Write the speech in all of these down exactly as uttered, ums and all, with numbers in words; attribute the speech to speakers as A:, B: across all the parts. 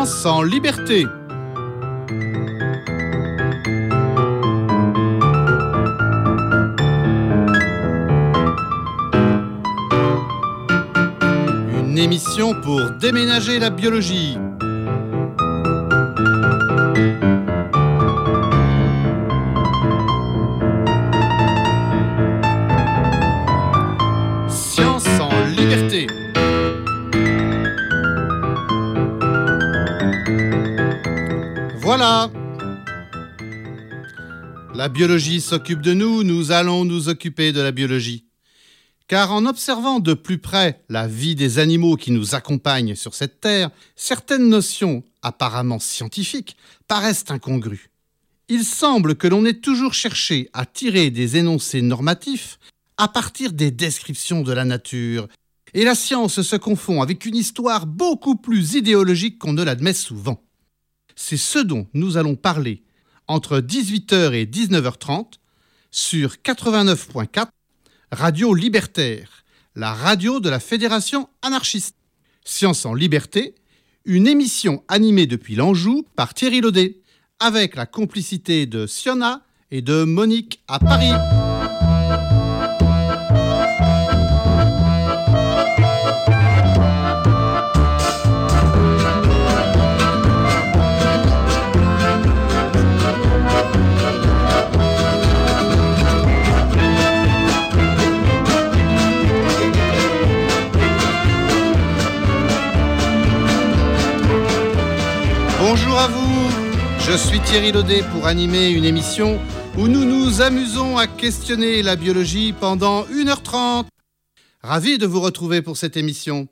A: Science en liberté. Une émission pour déménager la biologie. Science en liberté. Voilà. La biologie s'occupe de nous, nous allons nous occuper de la biologie. Car en observant de plus près la vie des animaux qui nous accompagnent sur cette terre, certaines notions apparemment scientifiques paraissent incongrues. Il semble que l'on ait toujours cherché à tirer des énoncés normatifs à partir des descriptions de la nature, et la science se confond avec une histoire beaucoup plus idéologique qu'on ne l'admet souvent. C'est ce dont nous allons parler entre dix-huit heures et dix-neuf heures trente sur quatre-vingt-neuf point quatre, Radio Libertaire, la radio de la Fédération anarchiste. Science en liberté, une émission animée depuis l'Anjou par Thierry Laudet, avec la complicité de Siona et de Monique à Paris. Bonjour à vous, je suis Thierry Laudet pour animer une émission où nous nous amusons à questionner la biologie pendant une heure trente. Ravi de vous retrouver pour cette émission.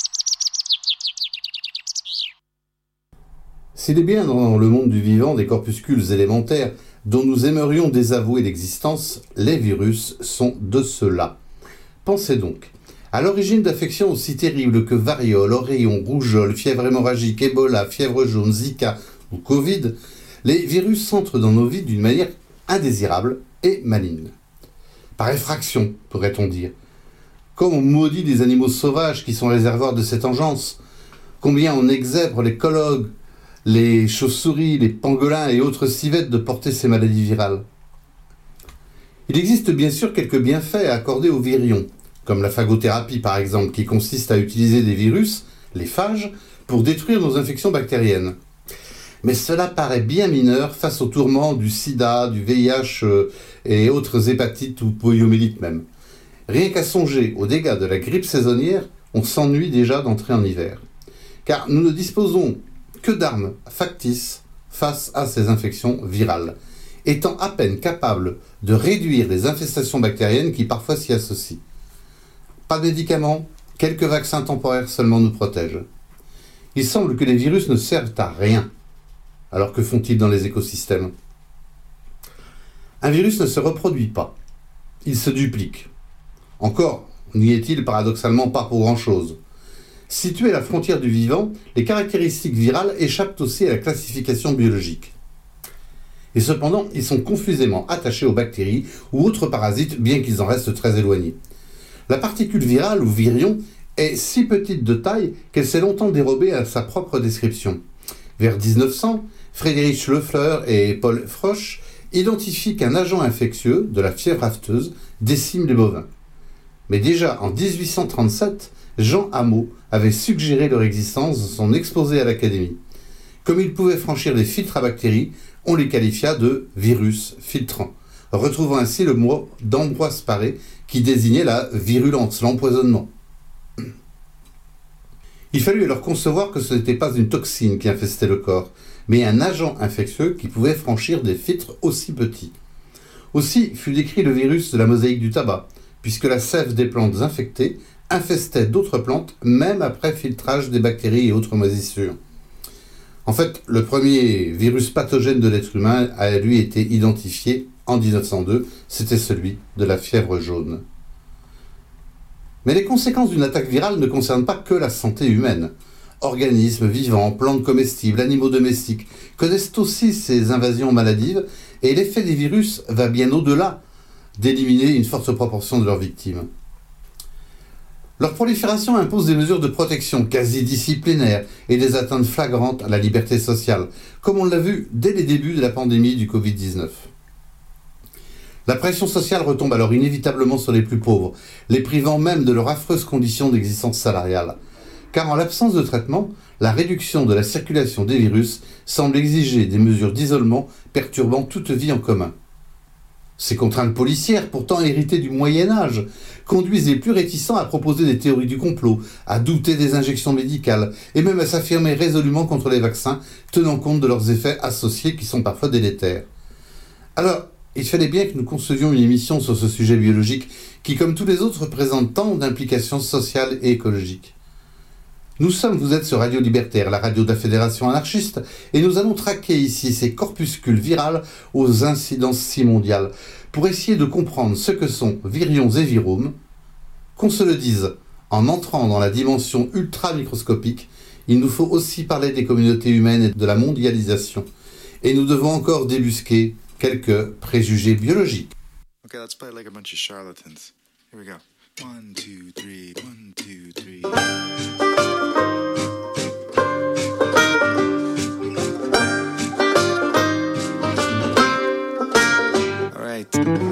B: S'il est bien dans le monde du vivant des corpuscules élémentaires dont nous aimerions désavouer l'existence, les virus sont de ceux-là. Pensez donc. À l'origine d'affections aussi terribles que variole, oreillon, rougeole, fièvre hémorragique, Ebola, fièvre jaune, Zika ou Covid, les virus s'entrent dans nos vies d'une manière indésirable et maligne. Par effraction, pourrait-on dire. Comme on maudit les animaux sauvages qui sont réservoirs de cette engeance, combien on exèbre les colobes, les chauves-souris, les pangolins et autres civettes de porter ces maladies virales. Il existe bien sûr quelques bienfaits à accorder aux virions, comme la phagothérapie par exemple, qui consiste à utiliser des virus, les phages, pour détruire nos infections bactériennes. Mais cela paraît bien mineur face aux tourments du sida, du V I H euh, et autres hépatites ou poliomyélites même. Rien qu'à songer aux dégâts de la grippe saisonnière, on s'ennuie déjà d'entrer en hiver. Car nous ne disposons que d'armes factices face à ces infections virales, étant à peine capables de réduire les infestations bactériennes qui parfois s'y associent. Pas de médicaments, quelques vaccins temporaires seulement nous protègent. Il semble que les virus ne servent à rien. Alors que font-ils dans les écosystèmes ? Un virus ne se reproduit pas. Il se duplique. Encore, n'y est-il paradoxalement pas pour grand-chose. Situés à la frontière du vivant, les caractéristiques virales échappent aussi à la classification biologique. Et cependant, ils sont confusément attachés aux bactéries ou autres parasites, bien qu'ils en restent très éloignés. La particule virale ou virion est si petite de taille qu'elle s'est longtemps dérobée à sa propre description. Vers dix-neuf cents, Friedrich Loeffler et Paul Frosch identifient qu'un agent infectieux, de la fièvre afteuse, décime les bovins. Mais déjà en dix-huit cent trente-sept, Jean Hameau avait suggéré leur existence dans son exposé à l'Académie. Comme ils pouvaient franchir les filtres à bactéries, on les qualifia de virus filtrants, retrouvant ainsi le mot d'Ambroise Paré qui désignait la virulence, l'empoisonnement. Il fallut alors concevoir que ce n'était pas une toxine qui infestait le corps, mais un agent infectieux qui pouvait franchir des filtres aussi petits. Aussi fut décrit le virus de la mosaïque du tabac, puisque la sève des plantes infectées infestait d'autres plantes, même après filtrage des bactéries et autres moisissures. En fait, le premier virus pathogène de l'être humain a lui été identifié en dix-neuf cent deux, c'était celui de la fièvre jaune. Mais les conséquences d'une attaque virale ne concernent pas que la santé humaine. Organismes vivants, plantes comestibles, animaux domestiques connaissent aussi ces invasions maladives et l'effet des virus va bien au-delà d'éliminer une forte proportion de leurs victimes. Leur prolifération impose des mesures de protection quasi disciplinaires et des atteintes flagrantes à la liberté sociale, comme on l'a vu dès les débuts de la pandémie du covid dix-neuf. La pression sociale retombe alors inévitablement sur les plus pauvres, les privant même de leurs affreuses conditions d'existence salariale. Car en l'absence de traitement, la réduction de la circulation des virus semble exiger des mesures d'isolement perturbant toute vie en commun. Ces contraintes policières, pourtant héritées du Moyen-Âge, conduisent les plus réticents à proposer des théories du complot, à douter des injections médicales et même à s'affirmer résolument contre les vaccins, tenant compte de leurs effets associés qui sont parfois délétères. Alors, il fallait bien que nous concevions une émission sur ce sujet biologique qui, comme tous les autres, présente tant d'implications sociales et écologiques. Nous sommes, vous êtes sur Radio Libertaire, la radio de la Fédération anarchiste, et nous allons traquer ici ces corpuscules virales aux incidences si mondiales, pour essayer de comprendre ce que sont virions et virums. Qu'on se le dise, en entrant dans la dimension ultra-microscopique, il nous faut aussi parler des communautés humaines et de la mondialisation. Et nous devons encore débusquer quelques préjugés biologiques.
C: Okay, let's play like a bunch of charlatans. Here we go. One, two, three, one, two, three. All right.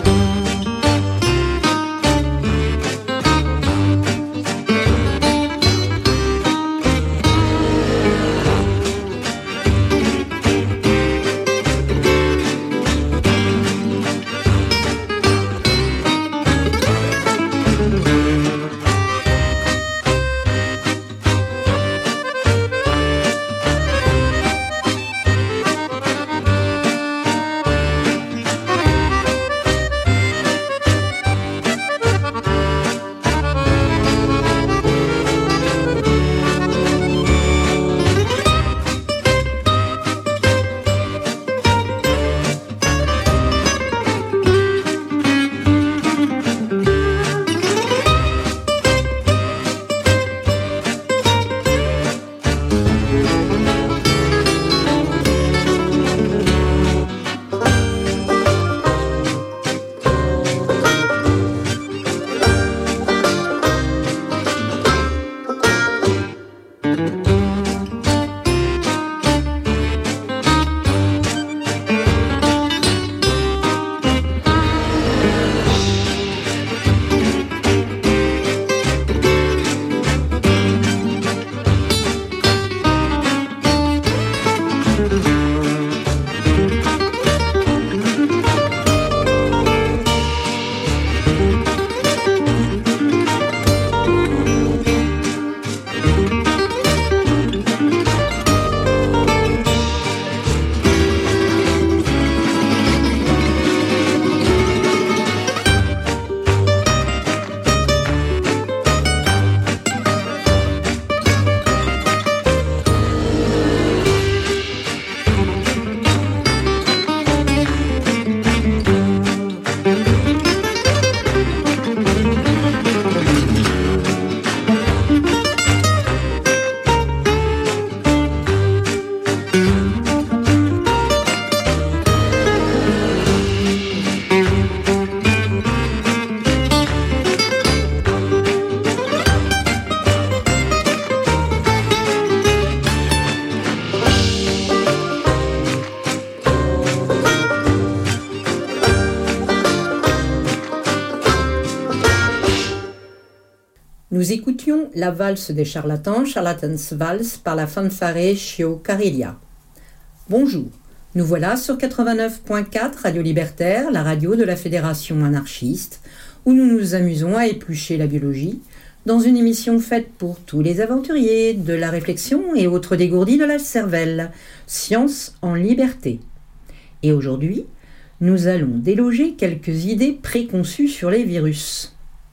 D: Nous écoutions la valse des charlatans, Charlatans Valse, par la fanfare Chio Carilia. Bonjour, nous voilà sur quatre-vingt-neuf point quatre Radio Libertaire, la radio de la Fédération anarchiste, où nous nous amusons à éplucher la biologie, dans une émission faite pour tous les aventuriers de la réflexion et autres dégourdis de la cervelle, Science en liberté. Et aujourd'hui, nous allons déloger quelques idées préconçues sur les virus.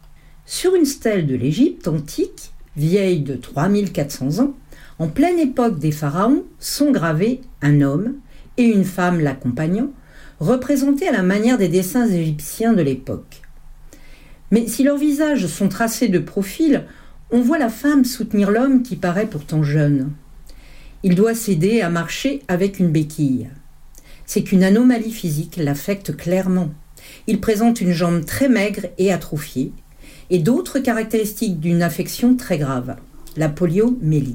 D: Sur une stèle de l'Égypte antique, vieille de trois mille quatre cents ans, en pleine époque des pharaons, sont gravés un homme et une femme l'accompagnant, représentés à la manière des dessins égyptiens de l'époque. Mais si leurs visages sont tracés de profil, on voit la femme soutenir l'homme qui paraît pourtant jeune. Il doit s'aider à marcher avec une béquille. C'est qu'une anomalie physique l'affecte clairement. Il présente une jambe très maigre et atrophiée. et d'autres caractéristiques d'une affection très grave, la poliomyélite.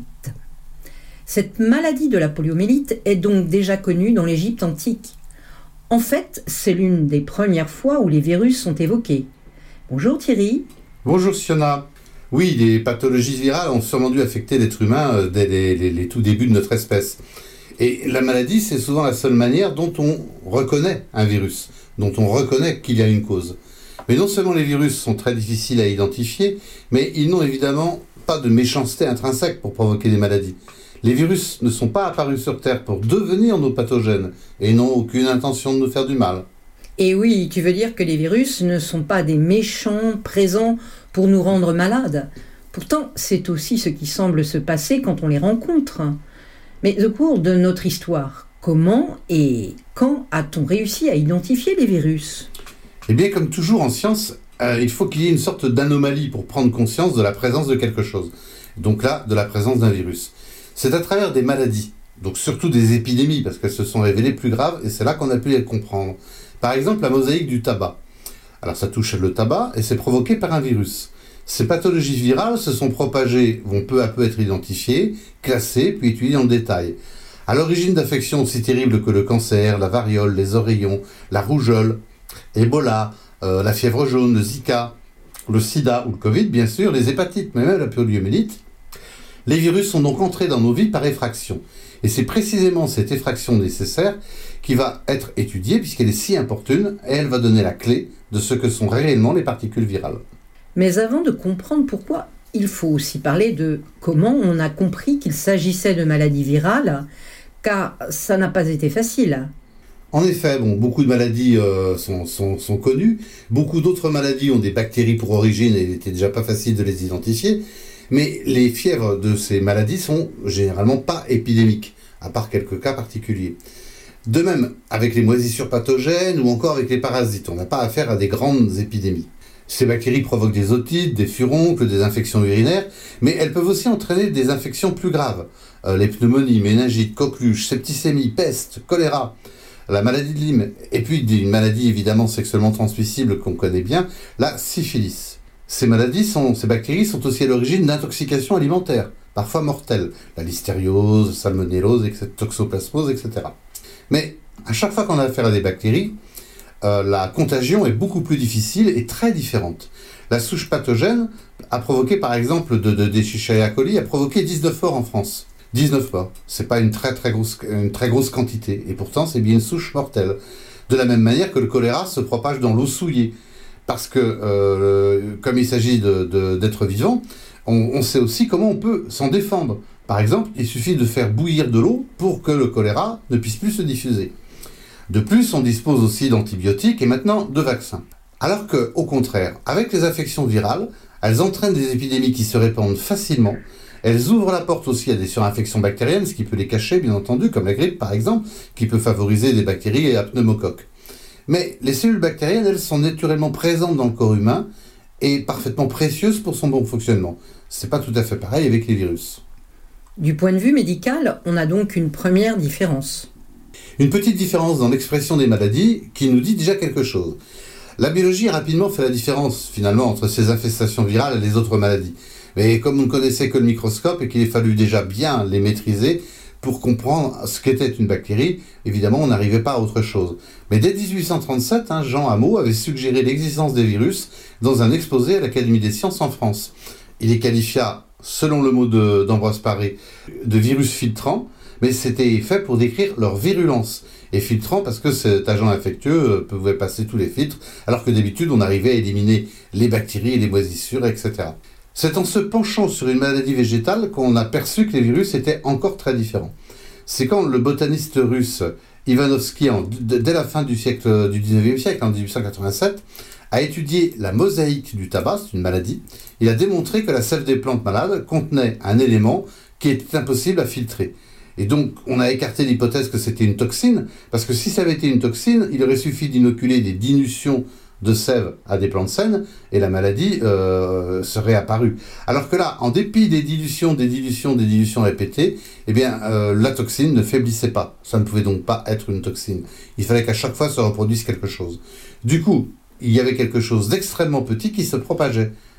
D: Cette maladie de la poliomyélite est donc déjà connue dans l'Égypte antique. En fait, c'est l'une des premières fois où les virus sont évoqués. Bonjour Thierry.
B: Bonjour Siona. Oui, les pathologies virales ont sûrement dû affecter l'être humain dès les, les, les tout débuts de notre espèce. Et la maladie, c'est souvent la seule manière dont on reconnaît un virus, dont on reconnaît qu'il y a une cause. Mais non seulement les virus sont très difficiles à identifier, mais ils n'ont évidemment pas de méchanceté intrinsèque pour provoquer des maladies. Les virus ne sont pas apparus sur Terre pour devenir nos pathogènes et n'ont aucune intention de nous faire du mal.
D: Et oui, tu veux dire que les virus ne sont pas des méchants présents pour nous rendre malades. Pourtant, c'est aussi ce qui semble se passer quand on les rencontre. Mais au cours de notre histoire, comment et quand a-t-on réussi à identifier les virus ?
B: Eh bien, comme toujours en science, euh, il faut qu'il y ait une sorte d'anomalie pour prendre conscience de la présence de quelque chose. Donc là, de la présence d'un virus. C'est à travers des maladies, donc surtout des épidémies, parce qu'elles se sont révélées plus graves, et c'est là qu'on a pu les comprendre. Par exemple, la mosaïque du tabac. Alors ça touche le tabac, et c'est provoqué par un virus. Ces pathologies virales se sont propagées, vont peu à peu être identifiées, classées, puis étudiées en détail. À l'origine d'affections aussi terribles que le cancer, la variole, les oreillons, la rougeole, Ebola, euh, la fièvre jaune, le Zika, le sida ou le Covid, bien sûr, les hépatites, mais même la poliomyélite, les virus sont donc entrés dans nos vies par effraction. Et c'est précisément cette effraction nécessaire qui va être étudiée puisqu'elle est si importune et elle va donner la clé de ce que sont réellement les particules virales.
D: Mais avant de comprendre pourquoi, il faut aussi parler de comment on a compris qu'il s'agissait de maladies virales, car ça n'a pas été facile.
B: En effet, bon, beaucoup de maladies euh, sont, sont, sont connues, beaucoup d'autres maladies ont des bactéries pour origine et il n'était déjà pas facile de les identifier, mais les fièvres de ces maladies sont généralement pas épidémiques, à part quelques cas particuliers. De même, avec les moisissures pathogènes ou encore avec les parasites, on n'a pas affaire à des grandes épidémies. Ces bactéries provoquent des otites, des furoncles, des infections urinaires, mais elles peuvent aussi entraîner des infections plus graves. Euh, les pneumonies, méningites, coqueluche, septicémie, peste, choléra, la maladie de Lyme, et puis une maladie évidemment sexuellement transmissible qu'on connaît bien, la syphilis. Ces maladies, sont, ces bactéries sont aussi à l'origine d'intoxications alimentaires, parfois mortelles, la listériose, salmonellose, toxoplasmose, et cetera. Mais à chaque fois qu'on a affaire à des bactéries, Euh, la contagion est beaucoup plus difficile et très différente. La souche pathogène a provoqué, par exemple, de, de, des Escherichia coli, a provoqué dix-neuf morts en France. dix-neuf morts. C'est pas une très, très grosse, une très grosse quantité. Et pourtant, c'est bien une souche mortelle. De la même manière que le choléra se propage dans l'eau souillée. Parce que, euh, comme il s'agit de, de, d'êtres vivants, on, on sait aussi comment on peut s'en défendre. Par exemple, il suffit de faire bouillir de l'eau pour que le choléra ne puisse plus se diffuser. De plus, on dispose aussi d'antibiotiques et maintenant de vaccins. Alors que, au contraire, avec les infections virales, elles entraînent des épidémies qui se répandent facilement. Elles ouvrent la porte aussi à des surinfections bactériennes, ce qui peut les cacher, bien entendu, comme la grippe par exemple, qui peut favoriser des bactéries et la pneumocoque. Mais les cellules bactériennes, elles, sont naturellement présentes dans le corps humain et parfaitement précieuses pour son bon fonctionnement. C'est pas tout à fait pareil avec les virus.
D: Du point de vue médical, on a donc une première différence.
B: Une petite différence dans l'expression des maladies qui nous dit déjà quelque chose. La biologie a rapidement fait la différence, finalement, entre ces infestations virales et les autres maladies. Mais comme on ne connaissait que le microscope et qu'il a fallu déjà bien les maîtriser pour comprendre ce qu'était une bactérie, évidemment, on n'arrivait pas à autre chose. Mais dès dix-huit cent trente-sept, hein, Jean Hameau avait suggéré l'existence des virus dans un exposé à l'Académie des sciences en France. Il les qualifia, selon le mot de, d'Ambroise Paré, de virus filtrants, mais c'était fait pour décrire leur virulence. Et filtrant parce que cet agent infectieux pouvait passer tous les filtres, alors que d'habitude on arrivait à éliminer les bactéries, les moisissures, et cetera. C'est en se penchant sur une maladie végétale qu'on a perçu que les virus étaient encore très différents. C'est quand le botaniste russe Ivanovski, en, dès la fin du, siècle, du dix-neuvième siècle, en dix-huit cent quatre-vingt-sept, a étudié la mosaïque du tabac, c'est une maladie. Il a démontré que la sève des plantes malades contenait un élément qui était impossible à filtrer. Et donc, on a écarté l'hypothèse que c'était une toxine, parce que si ça avait été une toxine, il aurait suffi d'inoculer des dilutions de sève à des plantes saines, et la maladie euh, serait apparue. Alors que là, en dépit des dilutions, des dilutions, des dilutions répétées, eh bien, euh, la toxine ne faiblissait pas. Ça ne pouvait donc pas être une toxine. Il fallait qu'à chaque fois, se reproduise quelque chose. Du coup, il y avait quelque chose d'extrêmement petit qui se propageait.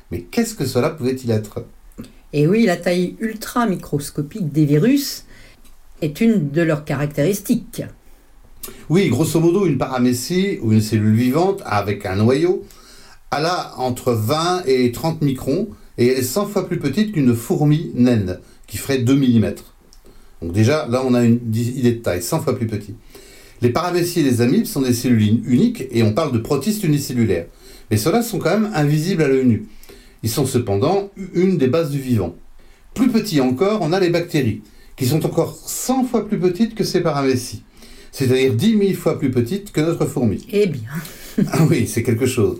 B: Mais qu'est-ce que cela pouvait-il être ?
D: Et oui, la taille ultra microscopique des virus est une de leurs caractéristiques.
B: Oui, grosso modo, une paramécie ou une cellule vivante avec un noyau, elle a entre vingt et trente microns et elle est cent fois plus petite qu'une fourmi naine qui ferait deux millimètres. Donc déjà, là, on a une idée de taille, cent fois plus petit. Les paramécies et les amibes sont des cellules uniques et on parle de protistes unicellulaires. Mais ceux-là sont quand même invisibles à l'œil nu. Ils sont cependant une des bases du vivant. Plus petit encore, on a les bactéries, qui sont encore cent fois plus petites que ces paramécies. C'est-à-dire dix mille fois plus petites que notre fourmi.
D: Eh bien.
B: Ah oui, c'est quelque chose.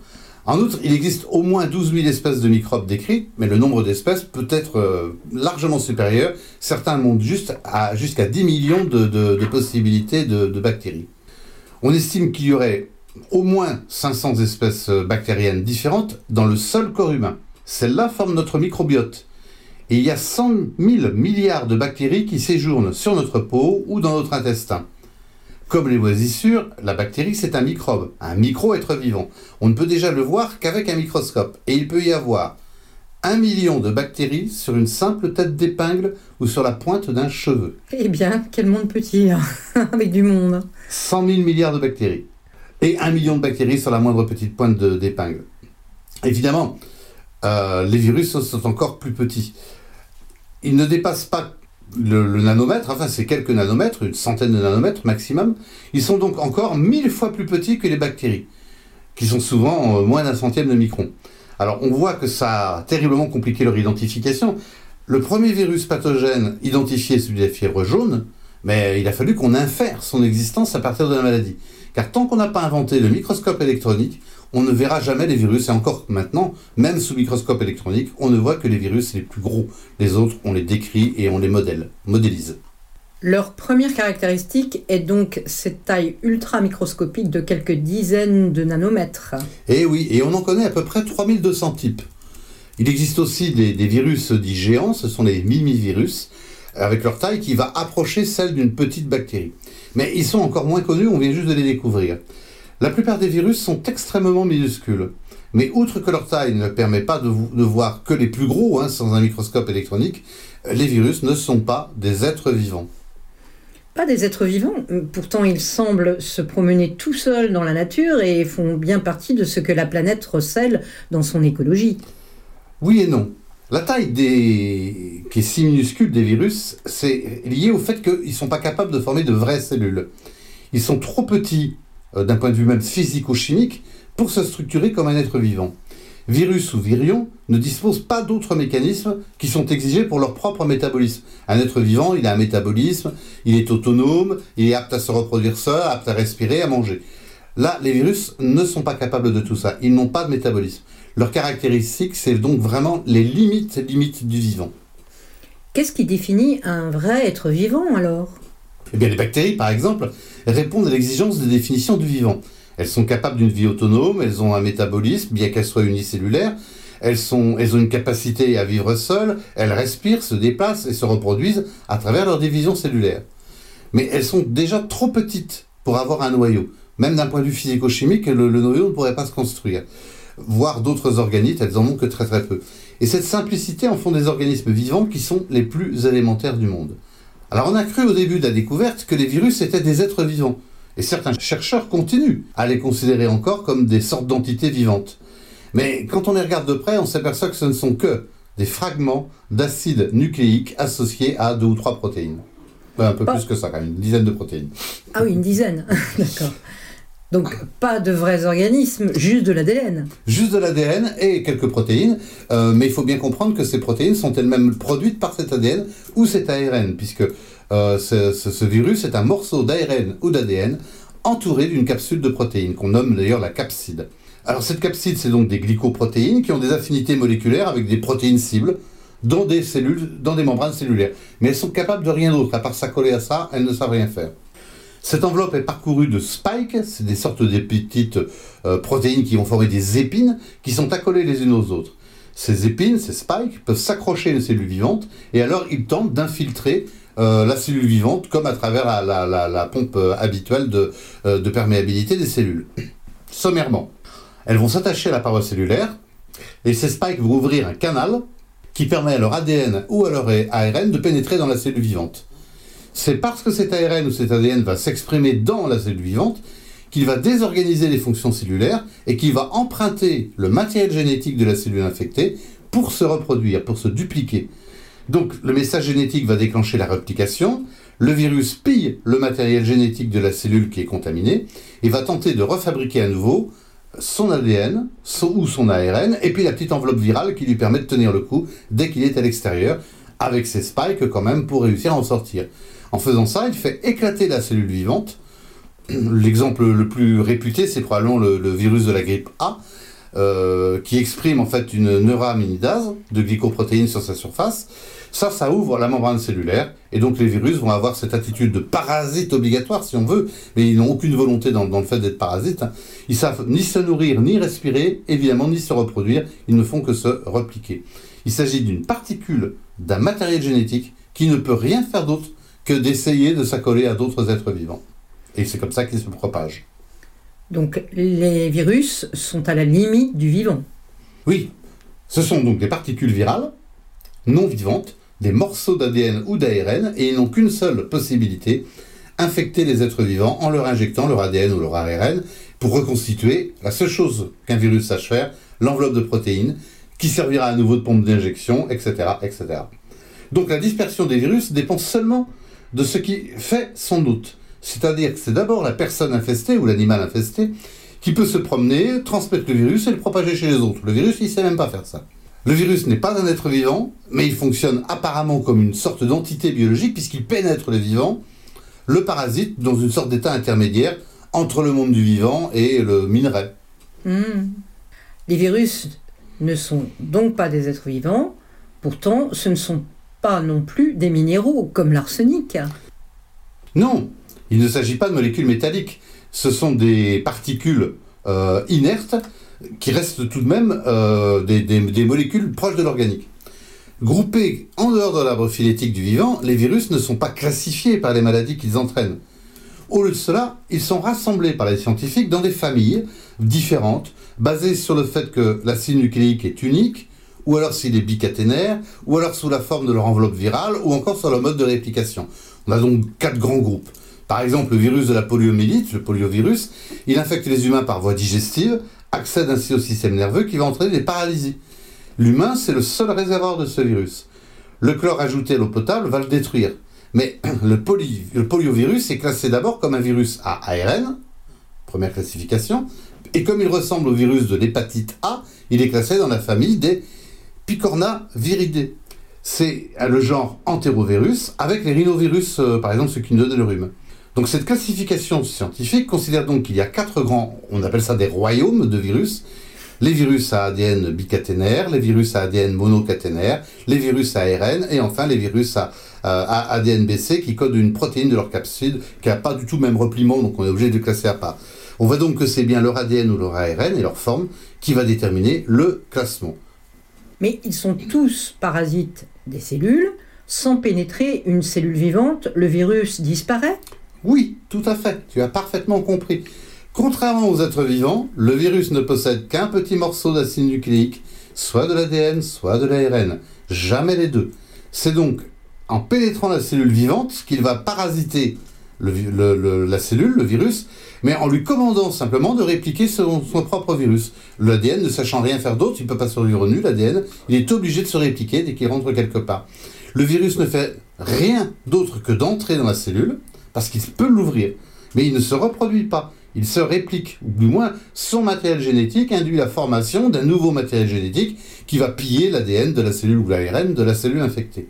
B: En outre, il existe au moins douze mille espèces de microbes décrites, mais le nombre d'espèces peut être euh, largement supérieur. Certains montent juste à, jusqu'à dix millions de, de, de possibilités de, de bactéries. On estime qu'il y aurait au moins cinq cents espèces bactériennes différentes dans le seul corps humain. Celles-là forment notre microbiote. Et il y a cent mille milliards de bactéries qui séjournent sur notre peau ou dans notre intestin. Comme les moisissures, la bactérie c'est un microbe, un micro-être vivant. On ne peut déjà le voir qu'avec un microscope. Et il peut y avoir un million de bactéries sur une simple tête d'épingle ou sur la pointe d'un cheveu.
D: Eh bien, quel monde petit, hein, avec du monde.
B: cent mille milliards de bactéries. Et un million de bactéries sur la moindre petite pointe de, d'épingle. Évidemment, euh, les virus sont encore plus petits. Ils ne dépassent pas le, le nanomètre, enfin c'est quelques nanomètres, une centaine de nanomètres maximum. Ils sont donc encore mille fois plus petits que les bactéries, qui sont souvent euh, moins d'un centième de micron. Alors on voit que ça a terriblement compliqué leur identification. Le premier virus pathogène identifié, celui de la fièvre jaune, mais il a fallu qu'on infère son existence à partir de la maladie. Car tant qu'on n'a pas inventé le microscope électronique, on ne verra jamais les virus. Et encore maintenant, même sous microscope électronique, on ne voit que les virus les plus gros. Les autres, on les décrit et on les modèle, modélise.
D: Leur première caractéristique est donc cette taille ultra microscopique de quelques dizaines de nanomètres.
B: Et oui, et on en connaît à peu près trois mille deux cents types. Il existe aussi des, des virus dits géants, ce sont les mimivirus, avec leur taille qui va approcher celle d'une petite bactérie. Mais ils sont encore moins connus, on vient juste de les découvrir. La plupart des virus sont extrêmement minuscules. Mais outre que leur taille ne permet pas de, de voir que les plus gros, hein, sans un microscope électronique, les virus ne sont pas des êtres vivants.
D: Pas des êtres vivants, pourtant ils semblent se promener tout seuls dans la nature et font bien partie de ce que la planète recèle dans son écologie.
B: Oui et non. La taille des... qui est si minuscule des virus, c'est lié au fait qu'ils ne sont pas capables de former de vraies cellules. Ils sont trop petits, euh, d'un point de vue même physico-chimique, pour se structurer comme un être vivant. Virus ou virions ne disposent pas d'autres mécanismes qui sont exigés pour leur propre métabolisme. Un être vivant, il a un métabolisme, il est autonome, il est apte à se reproduire seul, apte à respirer, à manger. Là, les virus ne sont pas capables de tout ça. Ils n'ont pas de métabolisme. Leur caractéristique, c'est donc vraiment les limites, limites du vivant.
D: Qu'est-ce qui définit un vrai être vivant alors ?
B: Eh bien, les bactéries, par exemple, répondent à l'exigence de définition du vivant. Elles sont capables d'une vie autonome, elles ont un métabolisme, bien qu'elles soient unicellulaires, elles, sont, elles ont une capacité à vivre seules, elles respirent, se déplacent et se reproduisent à travers leur division cellulaire. Mais elles sont déjà trop petites pour avoir un noyau. Même d'un point de vue physico-chimique, le, le noyau ne pourrait pas se construire. Voire d'autres organismes, elles en ont que très très peu. Et cette simplicité en font des organismes vivants qui sont les plus élémentaires du monde. Alors on a cru au début de la découverte que les virus étaient des êtres vivants. Et certains chercheurs continuent à les considérer encore comme des sortes d'entités vivantes. Mais quand on les regarde de près, on s'aperçoit que ce ne sont que des fragments d'acides nucléiques associés à deux ou trois protéines. Enfin, un peu pas... plus que ça quand même, une dizaine de protéines.
D: Ah oui, une dizaine, d'accord. Donc, pas de vrais organismes, juste de l'A D N.
B: Juste de l'A D N et quelques protéines, euh, mais il faut bien comprendre que ces protéines sont elles-mêmes produites par cet A D N ou cet A R N, puisque euh, ce, ce, ce virus est un morceau d'A R N ou d'A D N entouré d'une capsule de protéines, qu'on nomme d'ailleurs la capside. Alors cette capside, c'est donc des glycoprotéines qui ont des affinités moléculaires avec des protéines cibles dans des cellules, dans des membranes cellulaires. Mais elles sont capables de rien d'autre, à part s'accoler à ça, elles ne savent rien faire. Cette enveloppe est parcourue de spikes, c'est des sortes de petites euh, protéines qui vont former des épines qui sont accolées les unes aux autres. Ces épines, ces spikes, peuvent s'accrocher à une cellule vivante et alors ils tentent d'infiltrer euh, la cellule vivante comme à travers la, la, la, la pompe euh, habituelle de, euh, de perméabilité des cellules. Sommairement, elles vont s'attacher à la paroi cellulaire Et ces spikes vont ouvrir un canal qui permet à leur A D N ou à leur A R N de pénétrer dans la cellule vivante. C'est parce que cet A R N ou cet A D N va s'exprimer dans la cellule vivante qu'il va désorganiser les fonctions cellulaires et qu'il va emprunter le matériel génétique de la cellule infectée pour se reproduire, pour se dupliquer. Donc le message génétique va déclencher la réplication, le virus pille le matériel génétique de la cellule qui est contaminée et va tenter de refabriquer à nouveau son A D N son, ou son A R N et puis la petite enveloppe virale qui lui permet de tenir le coup dès qu'il est à l'extérieur, avec ses spikes quand même pour réussir à en sortir. En faisant ça, il fait éclater la cellule vivante. L'exemple le plus réputé, c'est probablement le, le virus de la grippe A, euh, qui exprime en fait une neuraminidase de glycoprotéines sur sa surface. Ça, ça ouvre la membrane cellulaire, et donc les virus vont avoir cette attitude de parasite obligatoire, si on veut, mais ils n'ont aucune volonté dans, dans le fait d'être parasites. Ils savent ni se nourrir, ni respirer, évidemment, ni se reproduire, ils ne font que se repliquer. Il s'agit d'une particule d'un matériel génétique qui ne peut rien faire d'autre que d'essayer de s'accoler à d'autres êtres vivants. Et c'est comme ça qu'ils se propagent.
D: Donc les virus sont à la limite du vivant.
B: Oui, ce sont donc des particules virales, non vivantes, des morceaux d'A D N ou d'A R N, et ils n'ont qu'une seule possibilité, infecter les êtres vivants en leur injectant leur A D N ou leur A R N pour reconstituer la seule chose qu'un virus sache faire, l'enveloppe de protéines, qui servira à nouveau de pompe d'injection, et cetera, et cetera. Donc la dispersion des virus dépend seulement de ce qui fait son hôte. C'est-à-dire que c'est d'abord la personne infestée ou l'animal infesté qui peut se promener, transmettre le virus et le propager chez les autres. Le virus, il ne sait même pas faire ça. Le virus n'est pas un être vivant, mais il fonctionne apparemment comme une sorte d'entité biologique puisqu'il pénètre le vivant, le parasite dans une sorte d'état intermédiaire entre le monde du vivant et le minerai.
D: Mmh. Les virus ne sont donc pas des êtres vivants, pourtant ce ne sont pas non plus des minéraux comme l'arsenic.
B: Non, il ne s'agit pas de molécules métalliques, ce sont des particules euh, inertes qui restent tout de même euh, des, des, des molécules proches de l'organique. Groupés en dehors de l'arbre phylétique du vivant, les virus ne sont pas classifiés par les maladies qu'ils entraînent. Au lieu de cela, ils sont rassemblés par les scientifiques dans des familles différentes, basées sur le fait que l'acide nucléique est unique, ou alors s'il est bicaténaire, ou alors sous la forme de leur enveloppe virale, ou encore sur le mode de réplication. On a donc quatre grands groupes. Par exemple, le virus de la poliomyélite, le poliovirus, il infecte les humains par voie digestive, accède ainsi au système nerveux qui va entraîner des paralysies. L'humain, c'est le seul réservoir de ce virus. Le chlore ajouté à l'eau potable va le détruire. Mais le, poly, le poliovirus est classé d'abord comme un virus à A R N, première classification, et comme il ressemble au virus de l'hépatite A, il est classé dans la famille des picornaviridae. C'est le genre entérovirus, avec les rhinovirus, euh, par exemple, ceux qui nous donnent le rhume. Donc cette classification scientifique considère donc qu'il y a quatre grands, on appelle ça des royaumes de virus, les virus à A D N bicaténaire, les virus à A D N monocaténaire, les virus à A R N et enfin les virus à, euh, à A D N B C qui codent une protéine de leur capside qui n'a pas du tout le même repliement, donc on est obligé de le classer à part. On voit donc que c'est bien leur A D N ou leur A R N et leur forme qui va déterminer le classement.
D: Mais ils sont tous parasites des cellules. Sans pénétrer une cellule vivante, le virus disparaît ?
B: Oui, tout à fait, tu as parfaitement compris. Contrairement aux êtres vivants, le virus ne possède qu'un petit morceau d'acide nucléique, soit de l'A D N, soit de l'A R N, jamais les deux. C'est donc en pénétrant la cellule vivante qu'il va parasiter le, le, le, la cellule, le virus, mais en lui commandant simplement de répliquer son, son propre virus. L'A D N ne sachant rien faire d'autre, il ne peut pas survivre nu, l'A D N, il est obligé de se répliquer dès qu'il rentre quelque part. Le virus ne fait rien d'autre que d'entrer dans la cellule, parce qu'il peut l'ouvrir, mais il ne se reproduit pas. Il se réplique, ou du moins son matériel génétique induit la formation d'un nouveau matériel génétique qui va piller l'A D N de la cellule ou l'A R N de la cellule infectée.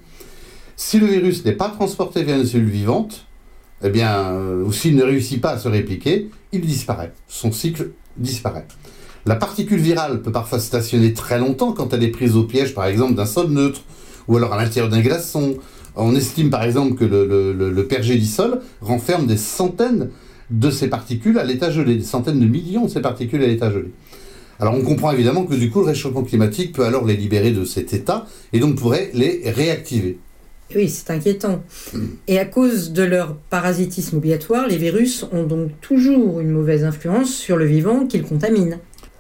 B: Si le virus n'est pas transporté vers une cellule vivante, eh bien, euh, ou s'il ne réussit pas à se répliquer, il disparaît. Son cycle disparaît. La particule virale peut parfois stationner très longtemps quand elle est prise au piège, par exemple, d'un sol neutre, ou alors à l'intérieur d'un glaçon. On estime par exemple que le, le, le, le pergélisol renferme des centaines de ces particules à l'état gelé, des centaines de millions de ces particules à l'état gelé. Alors on comprend évidemment que du coup le réchauffement climatique peut alors les libérer de cet état et donc pourrait les réactiver.
D: Oui, c'est inquiétant. Et à cause de leur parasitisme obligatoire, les virus ont donc toujours une mauvaise influence sur le vivant qu'ils contaminent.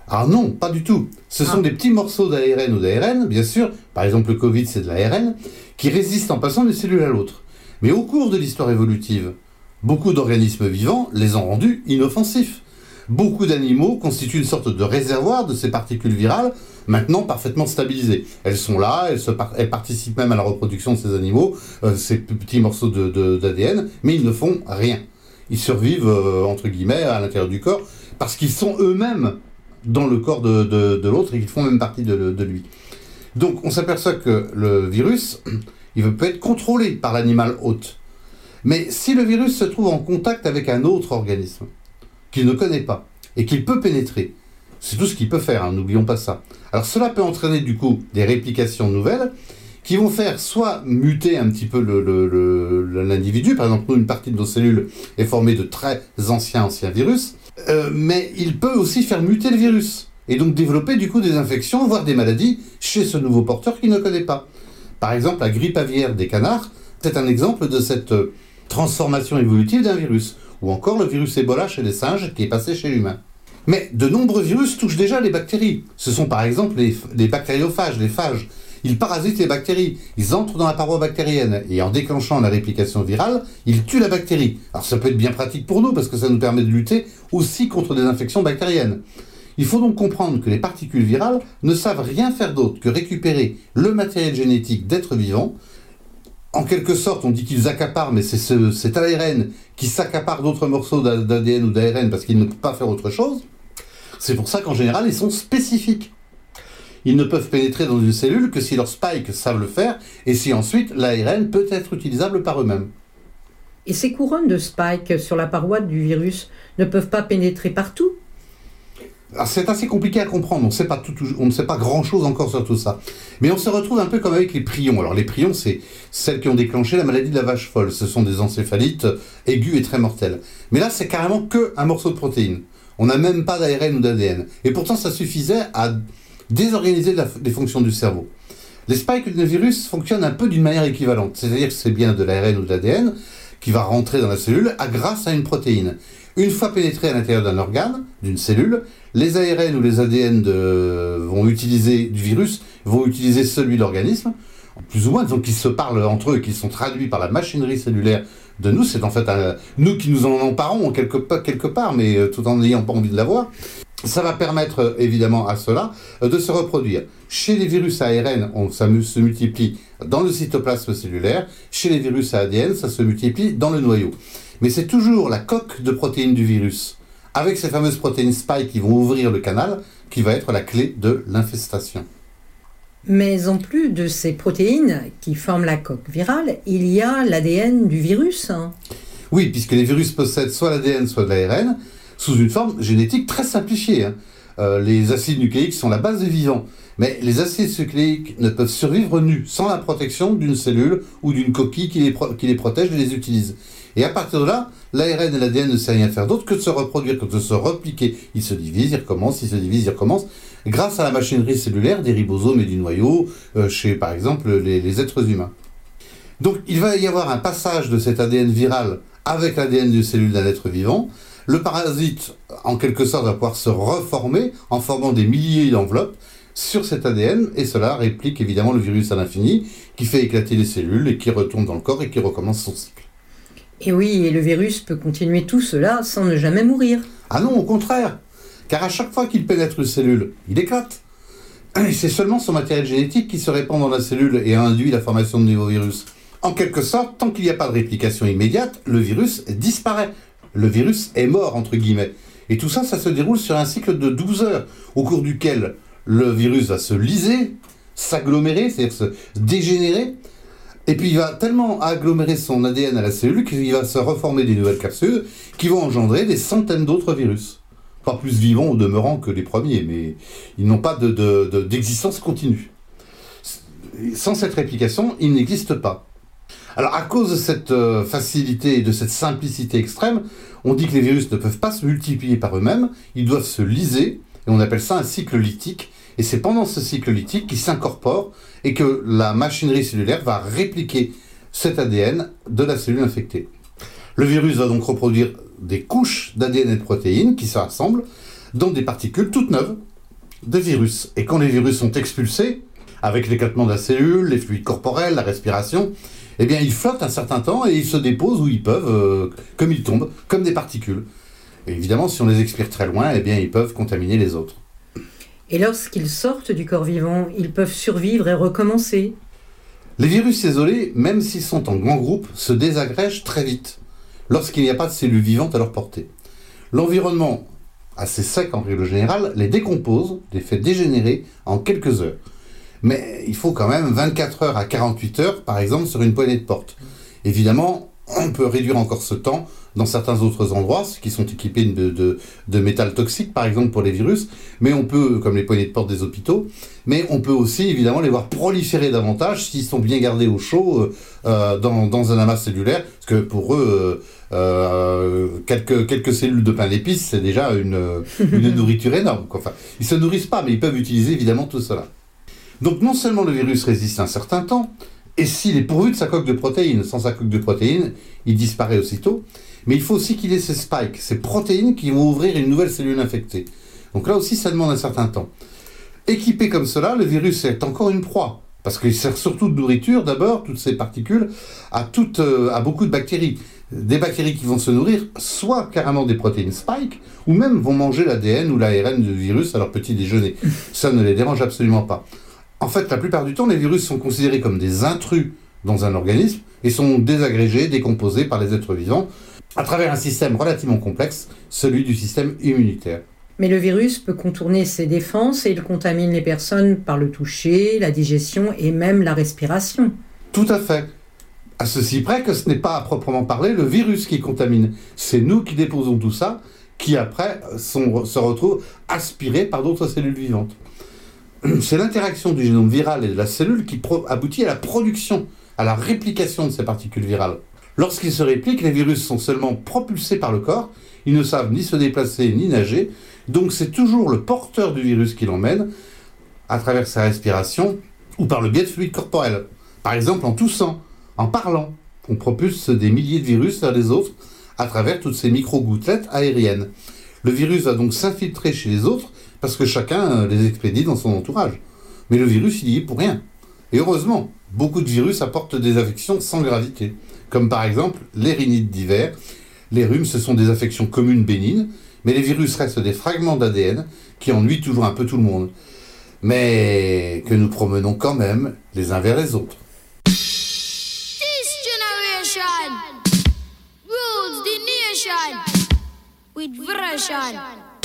B: Ah non, pas du tout. Ce sont
D: Ah.
B: des petits morceaux d'A R N ou d'A R N, bien sûr, par exemple le Covid c'est de l'A R N, qui résistent en passant d'une cellule à l'autre. Mais au cours de l'histoire évolutive, beaucoup d'organismes vivants les ont rendus inoffensifs. Beaucoup d'animaux constituent une sorte de réservoir de ces particules virales, maintenant parfaitement stabilisées. Elles sont là, elles, se par- elles participent même à la reproduction de ces animaux, euh, ces petits morceaux de, de, d'A D N, mais ils ne font rien. Ils survivent, euh, entre guillemets, à l'intérieur du corps, parce qu'ils sont eux-mêmes dans le corps de, de, de l'autre et qu'ils font même partie de, de lui. Donc on s'aperçoit que le virus, il peut être contrôlé par l'animal hôte. Mais si le virus se trouve en contact avec un autre organisme, qu'il ne connaît pas, et qu'il peut pénétrer, c'est tout ce qu'il peut faire, hein, n'oublions pas ça. Alors cela peut entraîner du coup des réplications nouvelles, qui vont faire soit muter un petit peu le, le, le, l'individu, par exemple nous, une partie de nos cellules est formée de très anciens, anciens virus, euh, mais il peut aussi faire muter le virus, et donc développer du coup des infections, voire des maladies chez ce nouveau porteur qu'il ne connaît pas. Par exemple, la grippe aviaire des canards, c'est un exemple de cette euh, transformation évolutive d'un virus, ou encore le virus Ebola chez les singes qui est passé chez l'humain. Mais de nombreux virus touchent déjà les bactéries. Ce sont par exemple les, les bactériophages, les phages. Ils parasitent les bactéries, ils entrent dans la paroi bactérienne, et en déclenchant la réplication virale, ils tuent la bactérie. Alors ça peut être bien pratique pour nous, parce que ça nous permet de lutter aussi contre des infections bactériennes. Il faut donc comprendre que les particules virales ne savent rien faire d'autre que récupérer le matériel génétique d'êtres vivants. En quelque sorte, on dit qu'ils accaparent, mais c'est ce, cet A R N qui s'accapare d'autres morceaux d'A D N ou d'A R N parce qu'ils ne peuvent pas faire autre chose. C'est pour ça qu'en général, ils sont spécifiques. Ils ne peuvent pénétrer dans une cellule que si leurs spikes savent le faire et si ensuite l'A R N peut être utilisable par eux-mêmes.
D: Et ces couronnes de spike sur la paroi du virus ne peuvent pas pénétrer partout ?
B: Alors c'est assez compliqué à comprendre, on, sait pas tout, on ne sait pas grand-chose encore sur tout ça. Mais on se retrouve un peu comme avec les prions. Alors les prions, c'est celles qui ont déclenché la maladie de la vache folle. Ce sont des encéphalites aigus et très mortels. Mais là, c'est carrément qu'un morceau de protéine. On n'a même pas d'A R N ou d'A D N. Et pourtant, ça suffisait à désorganiser la, les fonctions du cerveau. Les spikes de virus fonctionnent un peu d'une manière équivalente. C'est-à-dire que c'est bien de l'A R N ou de l'A D N qui va rentrer dans la cellule à, grâce à une protéine. Une fois pénétré à l'intérieur d'un organe, d'une cellule, les A R N ou les A D N de, vont utiliser du virus, vont utiliser celui de l'organisme, plus ou moins, donc ils se parlent entre eux et qu'ils sont traduits par la machinerie cellulaire de nous. C'est en fait un, nous qui nous en emparons quelque, quelque part, mais euh, tout en n'ayant pas envie de l'avoir. Ça va permettre euh, évidemment à cela euh, de se reproduire. Chez les virus A R N, on, ça se multiplie dans le cytoplasme cellulaire. Chez les virus A D N, ça se multiplie dans le noyau. Mais c'est toujours la coque de protéines du virus, avec ces fameuses protéines spike qui vont ouvrir le canal, qui va être la clé de l'infestation.
D: Mais en plus de ces protéines qui forment la coque virale, il y a l'A D N du virus. Hein.
B: Oui, puisque les virus possèdent soit l'A D N, soit de l'A R N, sous une forme génétique très simplifiée. Hein. Euh, les acides nucléiques sont la base des vivants, mais les acides nucléiques ne peuvent survivre nus, sans la protection d'une cellule ou d'une coquille qui les, pro- qui les protège et les utilise. Et à partir de là, l'A R N et l'A D N ne savent rien faire d'autre que de se reproduire, que de se repliquer. Ils se divisent, ils recommencent, ils se divisent, ils recommencent, grâce à la machinerie cellulaire des ribosomes et du noyau, euh, chez par exemple les, les êtres humains. Donc il va y avoir un passage de cet A D N viral avec l'A D N d'une cellule d'un être vivant. Le parasite, en quelque sorte, va pouvoir se reformer en formant des milliers d'enveloppes sur cet A D N, et cela réplique évidemment le virus à l'infini, qui fait éclater les cellules et qui retourne dans le corps et qui recommence son cycle.
D: Et oui, et le virus peut continuer tout cela sans ne jamais mourir.
B: Ah non, au contraire, car à chaque fois qu'il pénètre une cellule, il éclate. Et c'est seulement son matériel génétique qui se répand dans la cellule et induit la formation de nouveaux virus. En quelque sorte, tant qu'il n'y a pas de réplication immédiate, le virus disparaît. Le virus est mort, entre guillemets. Et tout ça, ça se déroule sur un cycle de douze heures, au cours duquel le virus va se liser, s'agglomérer, c'est-à-dire se dégénérer, et puis il va tellement agglomérer son A D N à la cellule qu'il va se reformer des nouvelles capsules qui vont engendrer des centaines d'autres virus. Pas plus vivants au demeurant que les premiers, mais ils n'ont pas de, de, de, d'existence continue. Sans cette réplication, ils n'existent pas. Alors, à cause de cette euh, facilité et de cette simplicité extrême, on dit que les virus ne peuvent pas se multiplier par eux-mêmes, ils doivent se liser, et on appelle ça un cycle lytique, et c'est pendant ce cycle lytique qu'ils s'incorporent et que la machinerie cellulaire va répliquer cet A D N de la cellule infectée. Le virus va donc reproduire des couches d'A D N et de protéines qui se rassemblent dans des particules toutes neuves, de virus. Et quand les virus sont expulsés, avec l'éclatement de la cellule, les fluides corporels, la respiration, eh bien ils flottent un certain temps et ils se déposent où ils peuvent, euh, comme ils tombent, comme des particules. Et évidemment, si on les expire très loin, eh bien ils peuvent contaminer les autres.
D: Et lorsqu'ils sortent du corps vivant, ils peuvent survivre et recommencer.
B: Les virus isolés, même s'ils sont en grand groupe, se désagrègent très vite, lorsqu'il n'y a pas de cellules vivantes à leur portée. L'environnement, assez sec en règle générale, les décompose, les fait dégénérer en quelques heures. Mais il faut quand même vingt-quatre heures à quarante-huit heures, par exemple, sur une poignée de porte. Évidemment, on peut réduire encore ce temps dans certains autres endroits qui sont équipés de, de, de métal toxique, par exemple pour les virus, mais on peut, comme les poignées de porte des hôpitaux, mais on peut aussi évidemment les voir proliférer davantage s'ils sont bien gardés au chaud euh, dans, dans un amas cellulaire, parce que pour eux, euh, euh, quelques, quelques cellules de pain d'épices, c'est déjà une, une nourriture énorme. Enfin, ils ne se nourrissent pas, mais ils peuvent utiliser évidemment tout cela. Donc non seulement le virus résiste un certain temps, et s'il est pourvu de sa coque de protéines, sans sa coque de protéines, il disparaît aussitôt, mais il faut aussi qu'il ait ces spikes, ces protéines qui vont ouvrir une nouvelle cellule infectée. Donc là aussi, ça demande un certain temps. Équipé comme cela, le virus est encore une proie, parce qu'il sert surtout de nourriture, d'abord, toutes ces particules, à, toutes, euh, à beaucoup de bactéries. Des bactéries qui vont se nourrir soit carrément des protéines spike, ou même vont manger l'A D N ou l'A R N du virus à leur petit déjeuner. Ça ne les dérange absolument pas. En fait, la plupart du temps, les virus sont considérés comme des intrus dans un organisme et sont désagrégés, décomposés par les êtres vivants à travers un système relativement complexe, celui du système immunitaire.
D: Mais le virus peut contourner ses défenses et il contamine les personnes par le toucher, la digestion et même la respiration.
B: Tout à fait. À ceci près que ce n'est pas à proprement parler le virus qui contamine. C'est nous qui déposons tout ça, qui après sont, se retrouvent aspirés par d'autres cellules vivantes. C'est l'interaction du génome viral et de la cellule qui pro- aboutit à la production, à la réplication de ces particules virales. Lorsqu'ils se répliquent, les virus sont seulement propulsés par le corps, ils ne savent ni se déplacer ni nager, donc c'est toujours le porteur du virus qui l'emmène, à travers sa respiration ou par le biais de fluides corporels. Par exemple en toussant, en parlant, on propulse des milliers de virus vers les autres à travers toutes ces micro-gouttelettes aériennes. Le virus va donc s'infiltrer chez les autres parce que chacun les expédie dans son entourage. Mais le virus, il y est pour rien. Et heureusement, beaucoup de virus apportent des affections sans gravité, comme par exemple les rhinites d'hiver. Les rhumes, ce sont des affections communes bénignes, mais les virus restent des fragments d'A D N qui ennuient toujours un peu tout le monde. Mais que nous promenons quand même les uns vers les autres.
E: This generation rules the nation with version.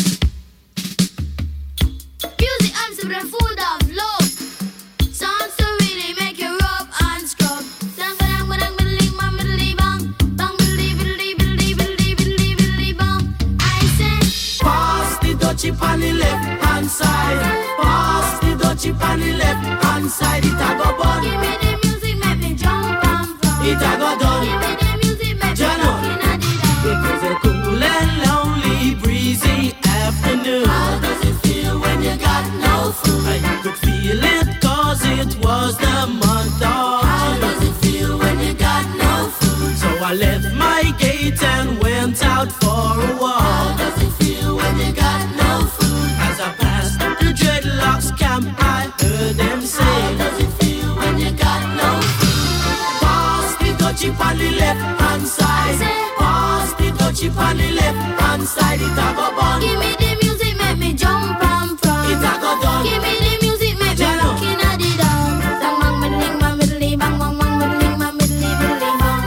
E: Music and some food of love. Songs to really make you rub and scrub. Dang dang dang biddly bang biddly bang. Bang biddly biddly biddly biddly biddly biddly bang. I say
F: Pass the dutchie on the left hand side. Pass the dutchie on the left hand side. It a go bun.
E: give me the music, make me jump and from.
F: It a go
E: Give
F: done.
E: me the music, make me
F: Jano.
E: looking at the
F: It was a cool and lonely, breezy afternoon.
E: How does it feel when you got no food?
F: I could feel it cause it was the month of
E: How
F: June.
E: does it feel when you got no food?
F: So I left my gate and went out for a
E: How
F: walk.
E: does it feel when you got no food?
F: As I passed the dreadlocks camp, I heard them
E: How
F: say,
E: does it feel when you got no food?
F: pass the dutchie on the left hand side. Pass the dutchie on the left hand side. It a go bun.
E: Give me the music, make me jump and from.
F: It a go done.
E: Give me the music, make me
F: Jano.
E: looking at the down. Bang bang middling, bang middly, bang bang bang middling, bang middly, middly, bang.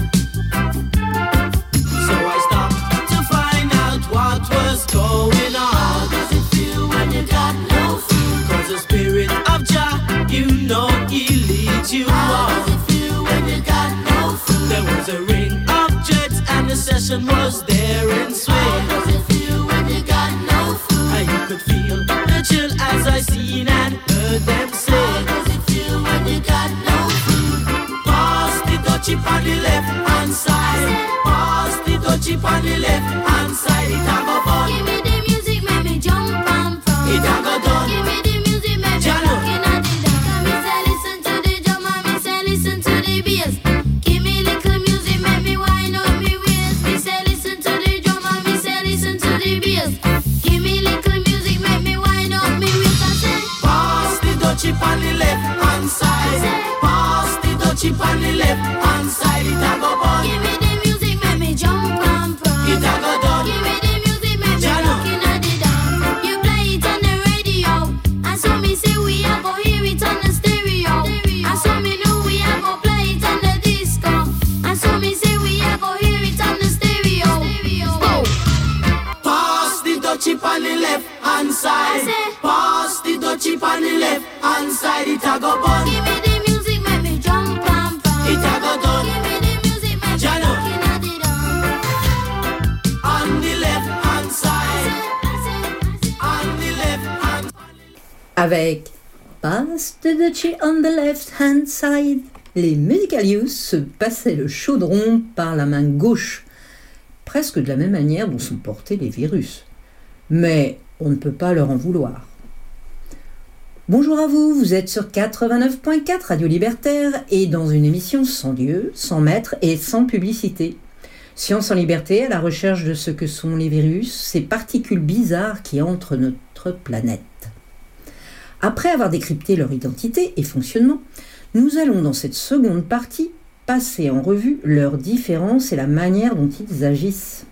F: So I stopped to find out what was going
E: How
F: on.
E: does it feel when you got no food?
F: Cause the spirit of Jah, you know he leads you
E: How
F: on.
E: does it feel when you got no food?
F: There was a ring of jets and the session was there in swing.
E: How does it feel when you got no food?
F: I could feel the chill as I seen and heard them
E: How
F: say,
E: does it feel when you got no food?
F: pass the dutchie on the left hand side. Pass the dutchie on the left hand side. It a go bun.
E: Give me the music, make me jump and from.
F: It a go done.
E: Give me the music, make me
F: Jano.
E: looking at the down. Me say listen to the drum and me say listen to the bass. Give me little music, make me wind up me waist. Me say listen to the drum and me say listen to the bass. Give me little music, make me wind up me waist.
F: chip on the left hand side, it a go bun.
E: Give me the music, make me jump and prance.
F: It a go done.
E: Give me the music, make me
F: Jano.
E: rockin' at the dance. You play it on the radio, and so me say we a go hear it on the stereo. And so me know we a go play it on the disco. And so me say we a go hear it on the stereo. Oh.
F: Pass the dutchie on the left hand side.
E: I say.
F: Pass the dutchie on the left hand side, it a go bun.
E: Give me the music, make me jump and prance.
F: It a go done.
E: Give me the music, make me
F: Jano.
E: rockin' at the dance.
F: On the left hand side.
E: I say, I say.
F: On the left hand.
D: Avec Pass the Dutchie on the left hand side, les Musical Youth se passaient le chaudron par la main gauche, presque de la même manière dont sont portés les virus. Mais on ne peut pas leur en vouloir. Bonjour à vous, vous êtes sur quatre-vingt-neuf point quatre Radio Libertaire et dans une émission sans lieu, sans maître et sans publicité. Science en liberté à la recherche de ce que sont les virus, ces particules bizarres qui entrent notre planète. Après avoir décrypté leur identité et fonctionnement, nous allons dans cette seconde partie passer en revue leurs différences et la manière dont ils agissent.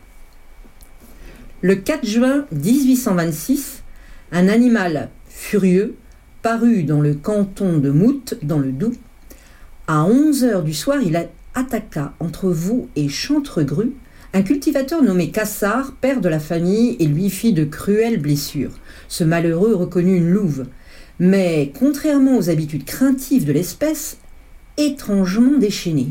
D: Le quatre juin dix-huit cent vingt-six, un animal furieux parut dans le canton de Mout, dans le Doubs. À onze heures du soir, il attaqua entre Vaux et Chantregru un cultivateur nommé Cassard, père de la famille, et lui fit de cruelles blessures. Ce malheureux reconnut une louve, mais contrairement aux habitudes craintives de l'espèce, étrangement déchaînée.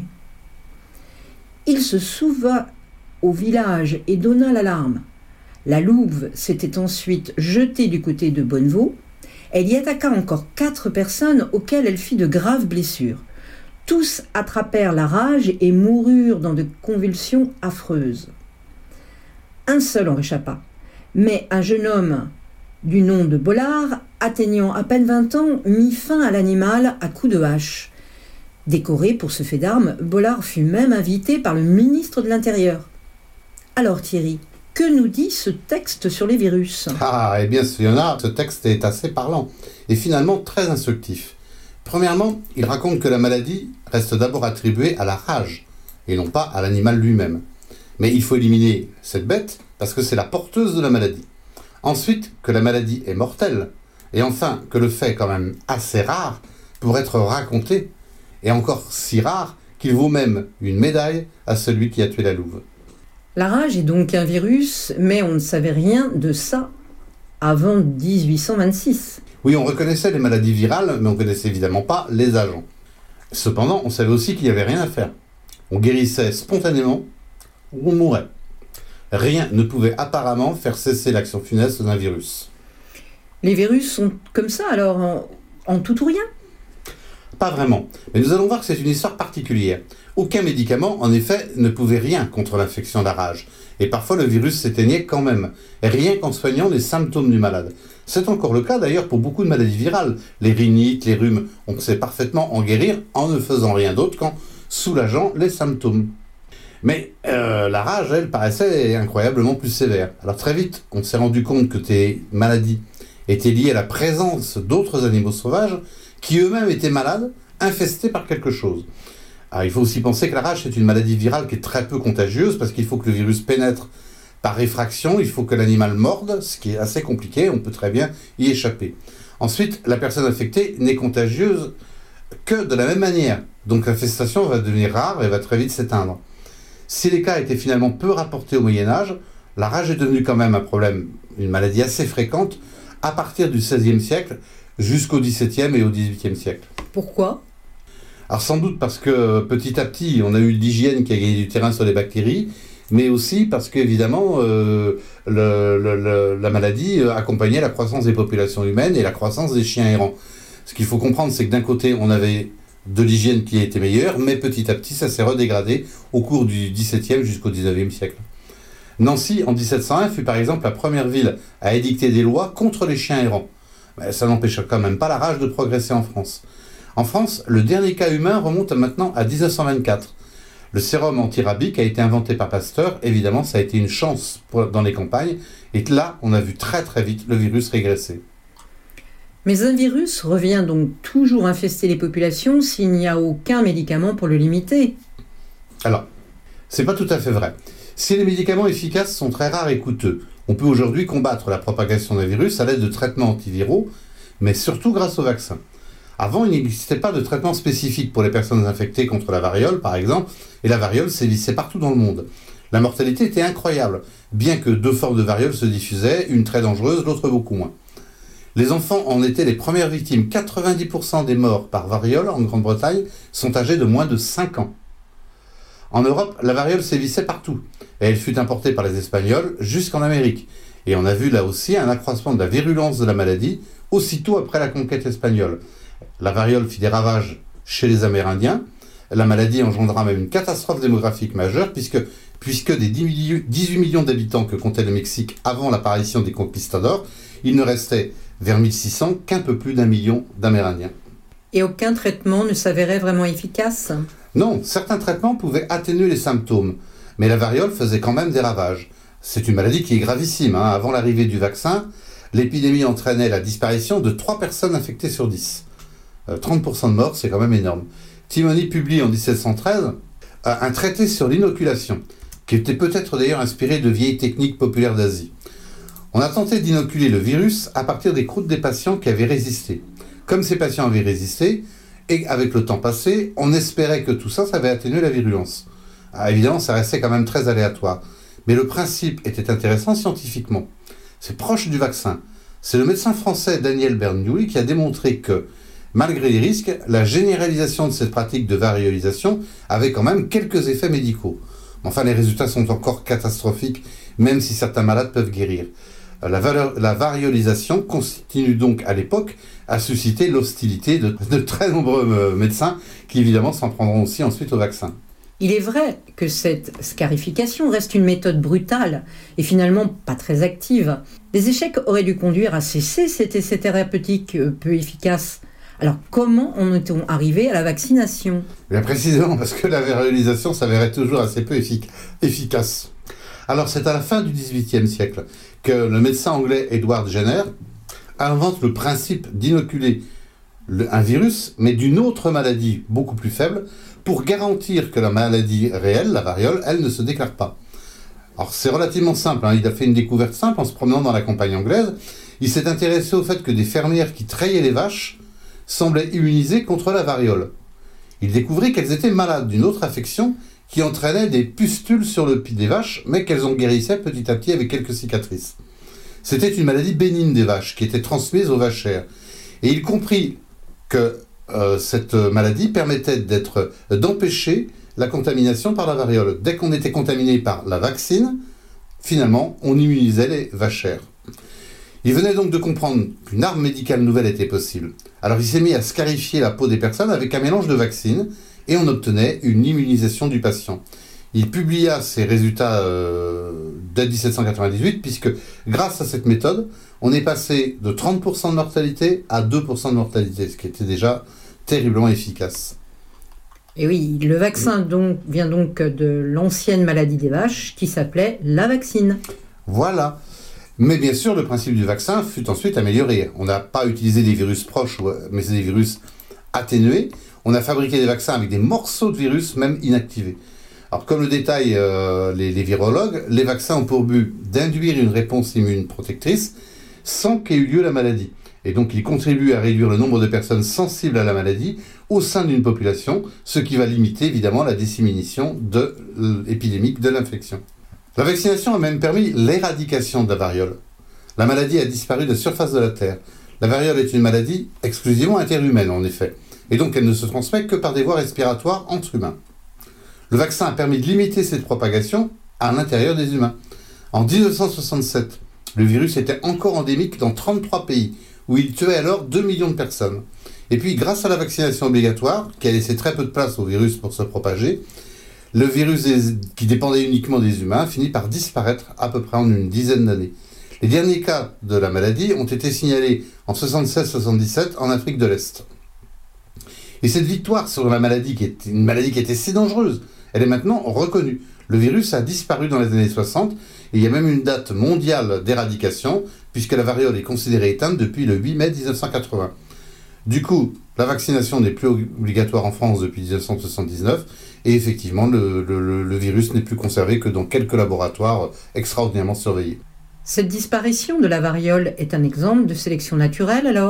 D: Il se souvint au village et donna l'alarme. La louve s'était ensuite jetée du côté de Bonnevaux. Elle y attaqua encore quatre personnes auxquelles elle fit de graves blessures. Tous attrapèrent la rage et moururent dans de convulsions affreuses. Un seul en réchappa, mais un jeune homme du nom de Bollard, atteignant à peine vingt ans, mit fin à l'animal à coups de hache. Décoré pour ce fait d'armes, Bollard fut même invité par le ministre de l'Intérieur. Alors Thierry, que nous dit ce texte sur les virus ?
B: Ah, eh bien, s'il y en a, ce texte est assez parlant et finalement très instructif. Premièrement, il raconte que la maladie reste d'abord attribuée à la rage et non pas à l'animal lui-même. Mais il faut éliminer cette bête parce que c'est la porteuse de la maladie. Ensuite, que la maladie est mortelle. Et enfin, que le fait quand même assez rare pour être raconté est encore si rare qu'il vaut même une médaille à celui qui a tué la louve.
D: La rage est donc un virus, mais on ne savait rien de ça avant dix-huit cent vingt-six.
B: Oui, on reconnaissait les maladies virales, mais on ne connaissait évidemment pas les agents. Cependant, on savait aussi qu'il n'y avait rien à faire. On guérissait spontanément ou on mourait. Rien ne pouvait apparemment faire cesser l'action funeste d'un virus.
D: Les virus sont comme ça alors, en, en tout ou rien ?
B: Pas vraiment, mais nous allons voir que c'est une histoire particulière. Aucun médicament, en effet, ne pouvait rien contre l'infection de la rage. Et parfois, le virus s'éteignait quand même, rien qu'en soignant les symptômes du malade. C'est encore le cas d'ailleurs pour beaucoup de maladies virales. Les rhinites, les rhumes, on sait parfaitement en guérir en ne faisant rien d'autre qu'en soulageant les symptômes. Mais euh, la rage, elle, paraissait incroyablement plus sévère. Alors très vite, on s'est rendu compte que ces maladies étaient liées à la présence d'autres animaux sauvages qui eux-mêmes étaient malades, infestés par quelque chose. Alors, il faut aussi penser que la rage, c'est une maladie virale qui est très peu contagieuse parce qu'il faut que le virus pénètre par réfraction, il faut que l'animal morde, ce qui est assez compliqué, on peut très bien y échapper. Ensuite, la personne infectée n'est contagieuse que de la même manière. Donc l'infestation va devenir rare et va très vite s'éteindre. Si les cas étaient finalement peu rapportés au Moyen-Âge, la rage est devenue quand même un problème, une maladie assez fréquente à partir du seizième siècle jusqu'au dix-septième et au dix-huitième siècle.
D: Pourquoi ?
B: Alors sans doute parce que petit à petit, on a eu l'hygiène qui a gagné du terrain sur les bactéries, mais aussi parce qu'évidemment, euh, le, le, le, la maladie accompagnait la croissance des populations humaines et la croissance des chiens errants. Ce qu'il faut comprendre, c'est que d'un côté, on avait de l'hygiène qui était meilleure, mais petit à petit, ça s'est redégradé au cours du dix-septième jusqu'au dix-neuvième siècle. Nancy, en dix-sept cent un, fut par exemple la première ville à édicter des lois contre les chiens errants. Mais ça n'empêcha quand même pas la rage de progresser en France. En France, le dernier cas humain remonte maintenant à dix-neuf cent vingt-quatre. Le sérum antirabique a été inventé par Pasteur. Évidemment, ça a été une chance pour, dans les campagnes. Et là, on a vu très très vite le virus régresser.
D: Mais un virus revient donc toujours infester les populations s'il n'y a aucun médicament pour le limiter.
B: Alors, c'est pas tout à fait vrai. Si les médicaments efficaces sont très rares et coûteux, on peut aujourd'hui combattre la propagation d'un virus à l'aide de traitements antiviraux, mais surtout grâce au vaccin. Avant, il n'existait pas de traitement spécifique pour les personnes infectées contre la variole, par exemple, et la variole sévissait partout dans le monde. La mortalité était incroyable, bien que deux formes de variole se diffusaient, une très dangereuse, l'autre beaucoup moins. Les enfants en étaient les premières victimes. quatre-vingt-dix pour cent des morts par variole en Grande-Bretagne sont âgés de moins de cinq ans. En Europe, la variole sévissait partout, et elle fut importée par les Espagnols jusqu'en Amérique. Et on a vu là aussi un accroissement de la virulence de la maladie, aussitôt après la conquête espagnole. La variole fit des ravages chez les Amérindiens. La maladie engendra même une catastrophe démographique majeure, puisque, puisque des dix-huit millions d'habitants que comptait le Mexique avant l'apparition des conquistadors, il ne restait vers mille six cents qu'un peu plus d'un million d'Amérindiens.
D: Et aucun traitement ne s'avérait vraiment efficace?
B: Non, certains traitements pouvaient atténuer les symptômes, mais la variole faisait quand même des ravages. C'est une maladie qui est gravissime. Hein. Avant l'arrivée du vaccin, l'épidémie entraînait la disparition de trois personnes infectées sur dix. Euh, trente pour cent de morts, c'est quand même énorme. Timony publie en dix-sept cent treize euh, un traité sur l'inoculation, qui était peut-être d'ailleurs inspiré de vieilles techniques populaires d'Asie. On a tenté d'inoculer le virus à partir des croûtes des patients qui avaient résisté. Comme ces patients avaient résisté, et avec le temps passé, on espérait que tout ça, ça avait atténué la virulence. Ah, évidemment, ça restait quand même très aléatoire. Mais le principe était intéressant scientifiquement. C'est proche du vaccin. C'est le médecin français Daniel Bernoulli qui a démontré que, malgré les risques, la généralisation de cette pratique de variolisation avait quand même quelques effets médicaux. Enfin, les résultats sont encore catastrophiques, même si certains malades peuvent guérir. La, valeur, la variolisation continue donc à l'époque à susciter l'hostilité de, de très nombreux médecins qui évidemment s'en prendront aussi ensuite au vaccin.
D: Il est vrai que cette scarification reste une méthode brutale et finalement pas très active. Les échecs auraient dû conduire à cesser cet essai thérapeutique peu efficace. Alors comment en est-on arrivé à la vaccination?
B: Bien précisément parce que la variolisation s'avérait toujours assez peu effic- efficace. Alors c'est à la fin du dix-huitième siècle que le médecin anglais Edward Jenner invente le principe d'inoculer le, un virus, mais d'une autre maladie beaucoup plus faible, pour garantir que la maladie réelle, la variole, elle ne se déclare pas. Alors c'est relativement simple, hein. Il a fait une découverte simple en se promenant dans la campagne anglaise. Il s'est intéressé au fait que des fermières qui treillaient les vaches semblaient immunisées contre la variole. Il découvrit qu'elles étaient malades d'une autre affection qui entraînait des pustules sur le pied des vaches, mais qu'elles en guérissaient petit à petit avec quelques cicatrices. C'était une maladie bénigne des vaches, qui était transmise aux vachères. Et il comprit que euh, cette maladie permettait d'être, d'empêcher la contamination par la variole. Dès qu'on était contaminé par la vaccine, finalement, on immunisait les vachères. Il venait donc de comprendre qu'une arme médicale nouvelle était possible. Alors il s'est mis à scarifier la peau des personnes avec un mélange de vaccines, et on obtenait une immunisation du patient. Il publia ses résultats euh, dès dix-sept cent quatre-vingt-dix-huit, puisque grâce à cette méthode, on est passé de trente pour cent de mortalité à deux pour cent de mortalité, ce qui était déjà terriblement efficace.
D: Et oui, le vaccin donc, vient donc de l'ancienne maladie des vaches qui s'appelait la vaccine.
B: Voilà. Mais bien sûr, le principe du vaccin fut ensuite amélioré. On n'a pas utilisé des virus proches, mais c'est des virus atténués. On a fabriqué des vaccins avec des morceaux de virus, même inactivés. Alors, comme le détaillent euh, les, les virologues, les vaccins ont pour but d'induire une réponse immune protectrice sans qu'ait eu lieu la maladie. Et donc, ils contribuent à réduire le nombre de personnes sensibles à la maladie au sein d'une population, ce qui va limiter évidemment la dissémination de, euh, épidémique de l'infection. La vaccination a même permis l'éradication de la variole. La maladie a disparu de la surface de la Terre. La variole est une maladie exclusivement interhumaine, en effet. Et donc, elle ne se transmet que par des voies respiratoires entre humains. Le vaccin a permis de limiter cette propagation à l'intérieur des humains. En dix-neuf cent soixante-sept, le virus était encore endémique dans trente-trois pays, où il tuait alors deux millions de personnes. Et puis, grâce à la vaccination obligatoire, qui a laissé très peu de place au virus pour se propager, le virus qui dépendait uniquement des humains finit par disparaître à peu près en une dizaine d'années. Les derniers cas de la maladie ont été signalés en soixante-seize soixante-dix-sept en Afrique de l'Est. Et cette victoire sur la maladie, qui est une maladie qui était si dangereuse, elle est maintenant reconnue. Le virus a disparu dans les années soixante, et il y a même une date mondiale d'éradication, puisque la variole est considérée éteinte depuis le huit mai dix-neuf cent quatre-vingts. Du coup, la vaccination n'est plus obligatoire en France depuis dix-neuf cent soixante-dix-neuf, et effectivement, le, le, le virus n'est plus conservé que dans quelques laboratoires extraordinairement surveillés.
D: Cette disparition de la variole est un exemple de sélection naturelle alors ?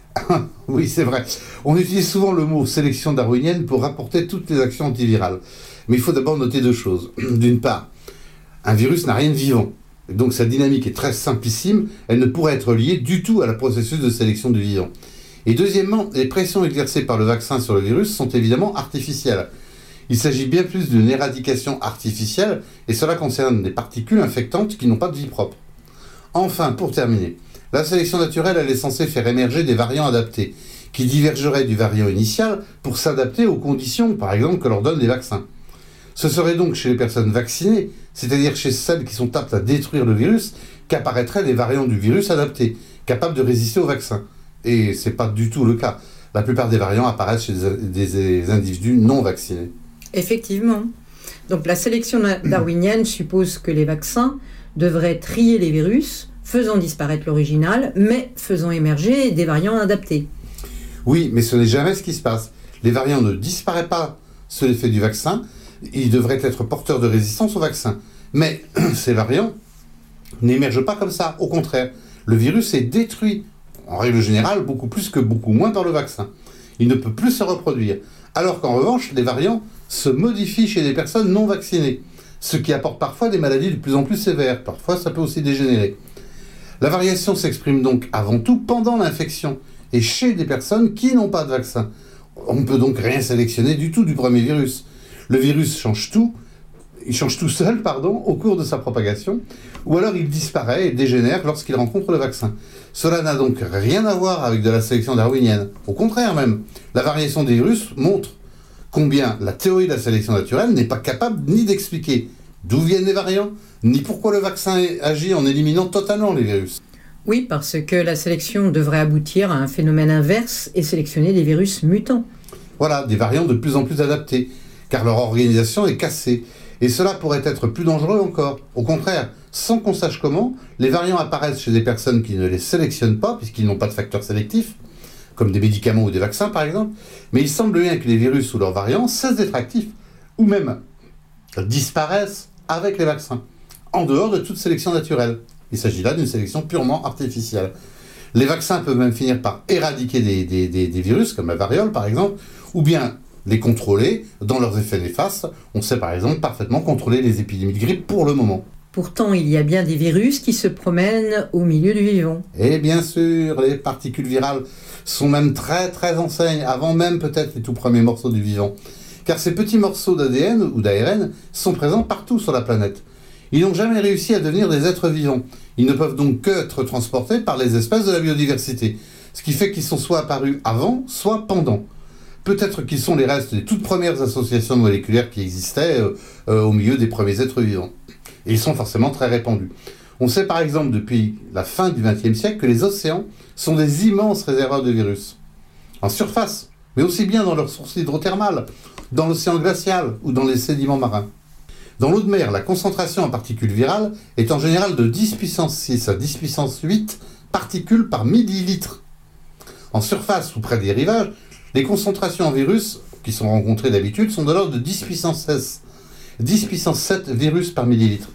B: Oui, c'est vrai. On utilise souvent le mot sélection darwinienne pour rapporter toutes les actions antivirales. Mais il faut d'abord noter deux choses. D'une part, un virus n'a rien de vivant. Donc sa dynamique est très simplissime, elle ne pourrait être liée du tout à la processus de sélection du vivant. Et deuxièmement, les pressions exercées par le vaccin sur le virus sont évidemment artificielles. Il s'agit bien plus d'une éradication artificielle, et cela concerne des particules infectantes qui n'ont pas de vie propre. Enfin, pour terminer, la sélection naturelle, elle est censée faire émerger des variants adaptés, qui divergeraient du variant initial pour s'adapter aux conditions, par exemple, que leur donnent les vaccins. Ce serait donc chez les personnes vaccinées, c'est-à-dire chez celles qui sont aptes à détruire le virus, qu'apparaîtraient des variants du virus adaptés, capables de résister au vaccin. Et c'est pas du tout le cas. La plupart des variants apparaissent chez des, des individus non vaccinés.
D: Effectivement. Donc la sélection darwinienne suppose que les vaccins devraient trier les virus, faisant disparaître l'original, mais faisant émerger des variants adaptés.
B: Oui, mais ce n'est jamais ce qui se passe. Les variants ne disparaissent pas sous l'effet du vaccin, ils devraient être porteurs de résistance au vaccin. Mais ces variants n'émergent pas comme ça, au contraire. Le virus est détruit, en règle générale, beaucoup plus que beaucoup moins par le vaccin. Il ne peut plus se reproduire. Alors qu'en revanche, les variants se modifient chez des personnes non vaccinées, ce qui apporte parfois des maladies de plus en plus sévères. Parfois, ça peut aussi dégénérer. La variation s'exprime donc avant tout pendant l'infection et chez des personnes qui n'ont pas de vaccin. On ne peut donc rien sélectionner du tout du premier virus. Le virus change tout, il change tout seul, pardon, au cours de sa propagation, ou alors il disparaît et dégénère lorsqu'il rencontre le vaccin. Cela n'a donc rien à voir avec de la sélection darwinienne. Au contraire même, la variation des virus montre combien la théorie de la sélection naturelle n'est pas capable ni d'expliquer d'où viennent les variants, ni pourquoi le vaccin agit en éliminant totalement les virus.
D: Oui, parce que la sélection devrait aboutir à un phénomène inverse et sélectionner des virus mutants.
B: Voilà, des variants de plus en plus adaptés, car leur organisation est cassée. Et cela pourrait être plus dangereux encore. Au contraire, sans qu'on sache comment, les variants apparaissent chez des personnes qui ne les sélectionnent pas, puisqu'ils n'ont pas de facteurs sélectifs, comme des médicaments ou des vaccins par exemple, mais il semble bien que les virus ou leurs variants cessent d'être actifs, ou même disparaissent avec les vaccins, en dehors de toute sélection naturelle. Il s'agit là d'une sélection purement artificielle. Les vaccins peuvent même finir par éradiquer des, des, des, des virus, comme la variole par exemple, ou bien les contrôler dans leurs effets néfastes. On sait par exemple parfaitement contrôler les épidémies de grippe pour le moment.
D: Pourtant, il y a bien des virus qui se promènent au milieu du vivant.
B: Et bien sûr, les particules virales sont même très très anciennes, avant même peut-être les tout premiers morceaux du vivant. Car ces petits morceaux d'A D N ou d'A R N sont présents partout sur la planète. Ils n'ont jamais réussi à devenir des êtres vivants. Ils ne peuvent donc qu'être transportés par les espèces de la biodiversité. Ce qui fait qu'ils sont soit apparus avant, soit pendant. Peut-être qu'ils sont les restes des toutes premières associations moléculaires qui existaient euh, euh, au milieu des premiers êtres vivants. Et ils sont forcément très répandus. On sait par exemple depuis la fin du vingtième siècle que les océans sont des immenses réservoirs de virus. En surface, mais aussi bien dans leurs sources hydrothermales, dans l'océan glacial ou dans les sédiments marins. Dans l'eau de mer, la concentration en particules virales est en général de dix puissance six à dix puissance huit particules par millilitre. En surface ou près des rivages, les concentrations en virus qui sont rencontrées d'habitude sont de l'ordre de dix puissance seize, dix puissance sept virus par millilitre.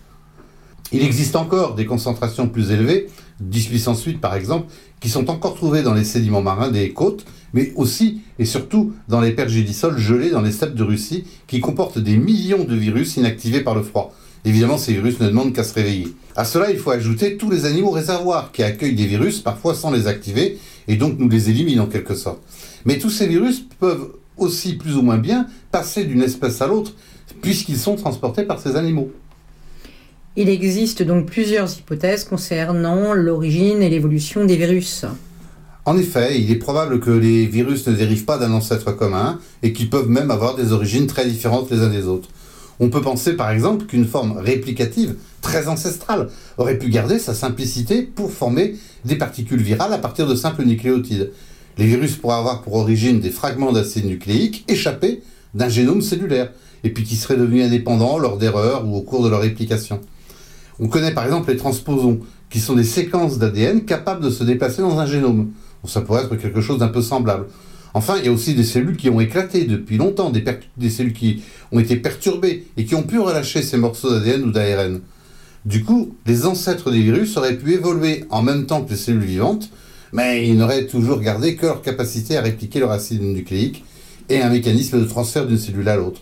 B: Il existe encore des concentrations plus élevées, dix puissance huit par exemple, qui sont encore trouvées dans les sédiments marins des côtes, mais aussi et surtout dans les pergélisols gelés dans les steppes de Russie, qui comportent des millions de virus inactivés par le froid. Évidemment, ces virus ne demandent qu'à se réveiller. À cela, il faut ajouter tous les animaux réservoirs qui accueillent des virus, parfois sans les activer, et donc nous les éliminent en quelque sorte. Mais tous ces virus peuvent aussi plus ou moins bien passer d'une espèce à l'autre, puisqu'ils sont transportés par ces animaux.
D: Il existe donc plusieurs hypothèses concernant l'origine et l'évolution des virus.
B: En effet, il est probable que les virus ne dérivent pas d'un ancêtre commun et qu'ils peuvent même avoir des origines très différentes les uns des autres. On peut penser par exemple qu'une forme réplicative, très ancestrale, aurait pu garder sa simplicité pour former des particules virales à partir de simples nucléotides. Les virus pourraient avoir pour origine des fragments d'acide nucléique échappés d'un génome cellulaire, et puis qui seraient devenus indépendants lors d'erreurs ou au cours de leur réplication. On connaît par exemple les transposons, qui sont des séquences d'A D N capables de se déplacer dans un génome. Bon, ça pourrait être quelque chose d'un peu semblable. Enfin, il y a aussi des cellules qui ont éclaté depuis longtemps, des, per- des cellules qui ont été perturbées et qui ont pu relâcher ces morceaux d'A D N ou d'A R N. Du coup, les ancêtres des virus auraient pu évoluer en même temps que les cellules vivantes, mais ils n'auraient toujours gardé que leur capacité à répliquer leur acide nucléique et un mécanisme de transfert d'une cellule à l'autre.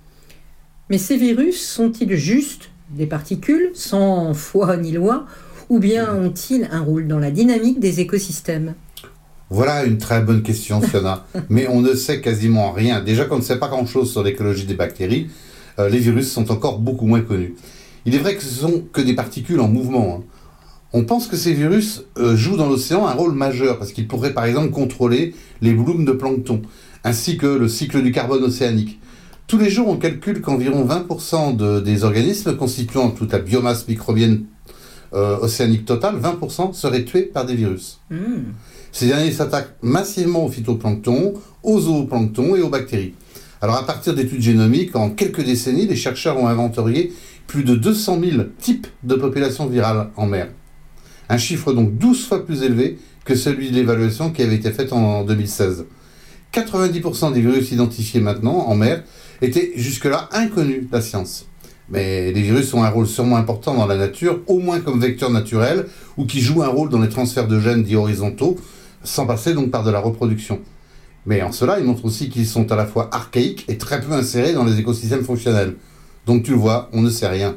D: Mais ces virus sont-ils juste des particules, sans foi ni loi, ou bien ont-ils un rôle dans la dynamique des écosystèmes ?
B: Voilà une très bonne question, Fiona. Mais on ne sait quasiment rien. Déjà qu'on ne sait pas grand-chose sur l'écologie des bactéries, euh, les virus sont encore beaucoup moins connus. Il est vrai que ce sont que des particules en mouvement. Hein. On pense que ces virus euh, jouent dans l'océan un rôle majeur, parce qu'ils pourraient par exemple contrôler les blooms de plancton, ainsi que le cycle du carbone océanique. Tous les jours, on calcule qu'environ vingt pour cent de, des organismes constituant toute la biomasse microbienne euh, océanique totale, vingt pour cent seraient tués par des virus.
D: Mmh.
B: Ces derniers s'attaquent massivement au phytoplancton, aux zooplanctons et aux bactéries. Alors à partir d'études génomiques, en quelques décennies, les chercheurs ont inventorié plus de deux cent mille types de populations virales en mer. Un chiffre donc douze fois plus élevé que celui de l'évaluation qui avait été faite en deux mille seize. quatre-vingt-dix pour cent des virus identifiés maintenant en mer étaient jusque-là inconnus de la science. Mais les virus ont un rôle sûrement important dans la nature, au moins comme vecteurs naturels, ou qui jouent un rôle dans les transferts de gènes dits horizontaux, sans passer donc par de la reproduction. Mais en cela, ils montrent aussi qu'ils sont à la fois archaïques et très peu insérés dans les écosystèmes fonctionnels. Donc tu le vois, on ne sait rien.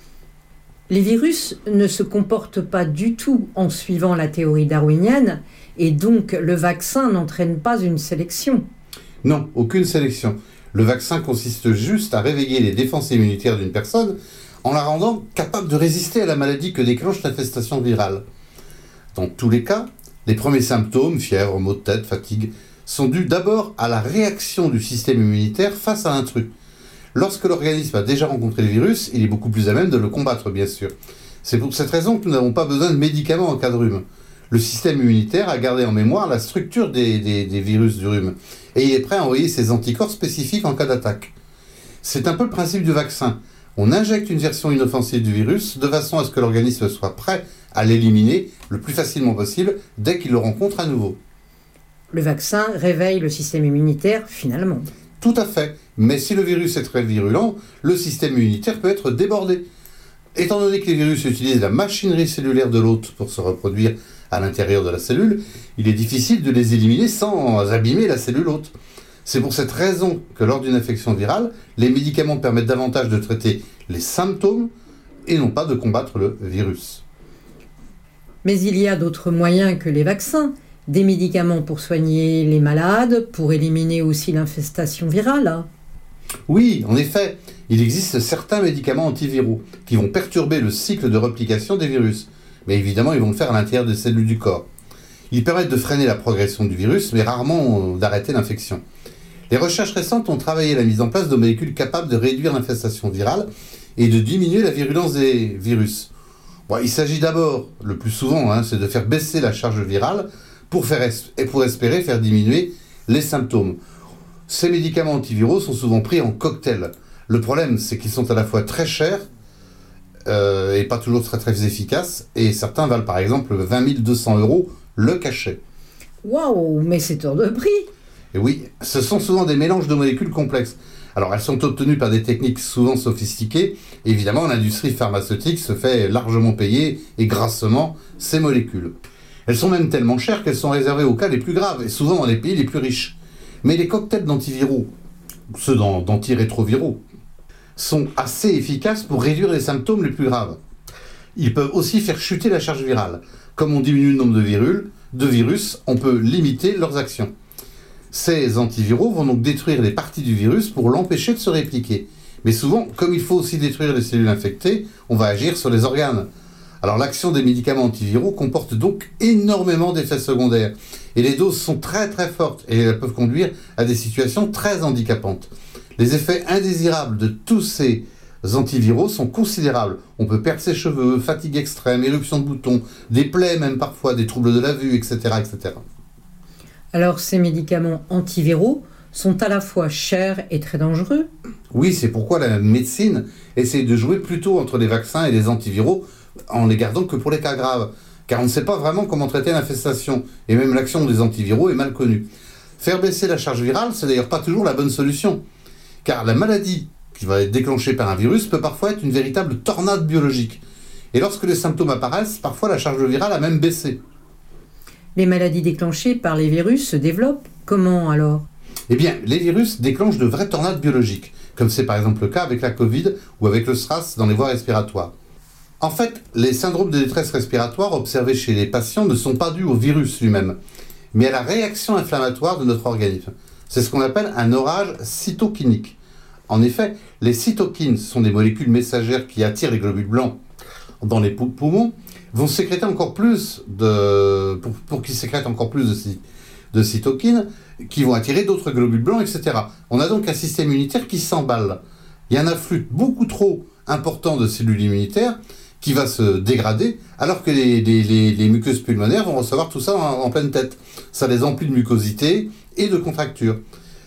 D: Les virus ne se comportent pas du tout en suivant la théorie darwinienne, et donc le vaccin n'entraîne pas une sélection.
B: Non, aucune sélection. Le vaccin consiste juste à réveiller les défenses immunitaires d'une personne en la rendant capable de résister à la maladie que déclenche l'infestation virale. Dans tous les cas, les premiers symptômes, fièvre, maux de tête, fatigue, sont dus d'abord à la réaction du système immunitaire face à l'intrus. Lorsque l'organisme a déjà rencontré le virus, il est beaucoup plus à même de le combattre, bien sûr. C'est pour cette raison que nous n'avons pas besoin de médicaments en cas de rhume. Le système immunitaire a gardé en mémoire la structure des, des, des virus du rhume, et il est prêt à envoyer ses anticorps spécifiques en cas d'attaque. C'est un peu le principe du vaccin. On injecte une version inoffensive du virus de façon à ce que l'organisme soit prêt à l'éliminer le plus facilement possible dès qu'il le rencontre à nouveau.
D: Le vaccin réveille le système immunitaire finalement.
B: Tout à fait. Mais si le virus est très virulent, le système immunitaire peut être débordé. Étant donné que les virus utilisent la machinerie cellulaire de l'hôte pour se reproduire à l'intérieur de la cellule, il est difficile de les éliminer sans abîmer la cellule hôte. C'est pour cette raison que lors d'une infection virale, les médicaments permettent davantage de traiter les symptômes et non pas de combattre le virus.
D: Mais il y a d'autres moyens que les vaccins. Des médicaments pour soigner les malades, pour éliminer aussi l'infestation virale.
B: Oui, en effet, il existe certains médicaments antiviraux qui vont perturber le cycle de replication des virus. Mais évidemment, ils vont le faire à l'intérieur des cellules du corps. Ils permettent de freiner la progression du virus, mais rarement d'arrêter l'infection. Les recherches récentes ont travaillé la mise en place de molécules capables de réduire l'infestation virale et de diminuer la virulence des virus. Bon, il s'agit d'abord, le plus souvent, hein, c'est de faire baisser la charge virale pour, faire es- et pour espérer faire diminuer les symptômes. Ces médicaments antiviraux sont souvent pris en cocktail. Le problème, c'est qu'ils sont à la fois très chers euh, et pas toujours très très efficaces, et certains valent par exemple vingt mille deux cents euros le cachet.
D: Waouh, mais c'est hors de prix.
B: Et oui, ce sont souvent des mélanges de molécules complexes. Alors elles sont obtenues par des techniques souvent sophistiquées. Évidemment, l'industrie pharmaceutique se fait largement payer et grassement ces molécules. Elles sont même tellement chères qu'elles sont réservées aux cas les plus graves et souvent dans les pays les plus riches. Mais les cocktails d'antiviraux, ceux d'antirétroviraux, sont assez efficaces pour réduire les symptômes les plus graves. Ils peuvent aussi faire chuter la charge virale. Comme on diminue le nombre de, virus, de virus, on peut limiter leurs actions. Ces antiviraux vont donc détruire les parties du virus pour l'empêcher de se répliquer. Mais souvent, comme il faut aussi détruire les cellules infectées, on va agir sur les organes. Alors l'action des médicaments antiviraux comporte donc énormément d'effets secondaires. Et les doses sont très très fortes et elles peuvent conduire à des situations très handicapantes. Les effets indésirables de tous ces antiviraux sont considérables. On peut perdre ses cheveux, fatigue extrême, éruption de boutons, des plaies même parfois, des troubles de la vue, et cetera, et cetera.
D: Alors ces médicaments antiviraux sont à la fois chers et très dangereux.
B: Oui, c'est pourquoi la médecine essaye de jouer plutôt entre les vaccins et les antiviraux en les gardant que pour les cas graves. Car on ne sait pas vraiment comment traiter l'infestation, et même l'action des antiviraux est mal connue. Faire baisser la charge virale, c'est d'ailleurs pas toujours la bonne solution. Car la maladie qui va être déclenchée par un virus peut parfois être une véritable tornade biologique. Et lorsque les symptômes apparaissent, parfois la charge virale a même baissé.
D: Les maladies déclenchées par les virus se développent. Comment alors ?
B: Eh bien, les virus déclenchent de vraies tornades biologiques, comme c'est par exemple le cas avec la Covid ou avec le SRAS dans les voies respiratoires. En fait, les syndromes de détresse respiratoire observés chez les patients ne sont pas dus au virus lui-même, mais à la réaction inflammatoire de notre organisme. C'est ce qu'on appelle un orage cytokinique. En effet, les cytokines sont des molécules messagères qui attirent les globules blancs dans les poumons, vont sécréter encore plus de... pour, pour qu'ils sécrètent encore plus de, de cytokines, qui vont attirer d'autres globules blancs, et cetera. On a donc un système immunitaire qui s'emballe. Il y a un afflux beaucoup trop important de cellules immunitaires qui va se dégrader, alors que les, les, les, les muqueuses pulmonaires vont recevoir tout ça en, en pleine tête. Ça les emplit de mucosité et de contracture.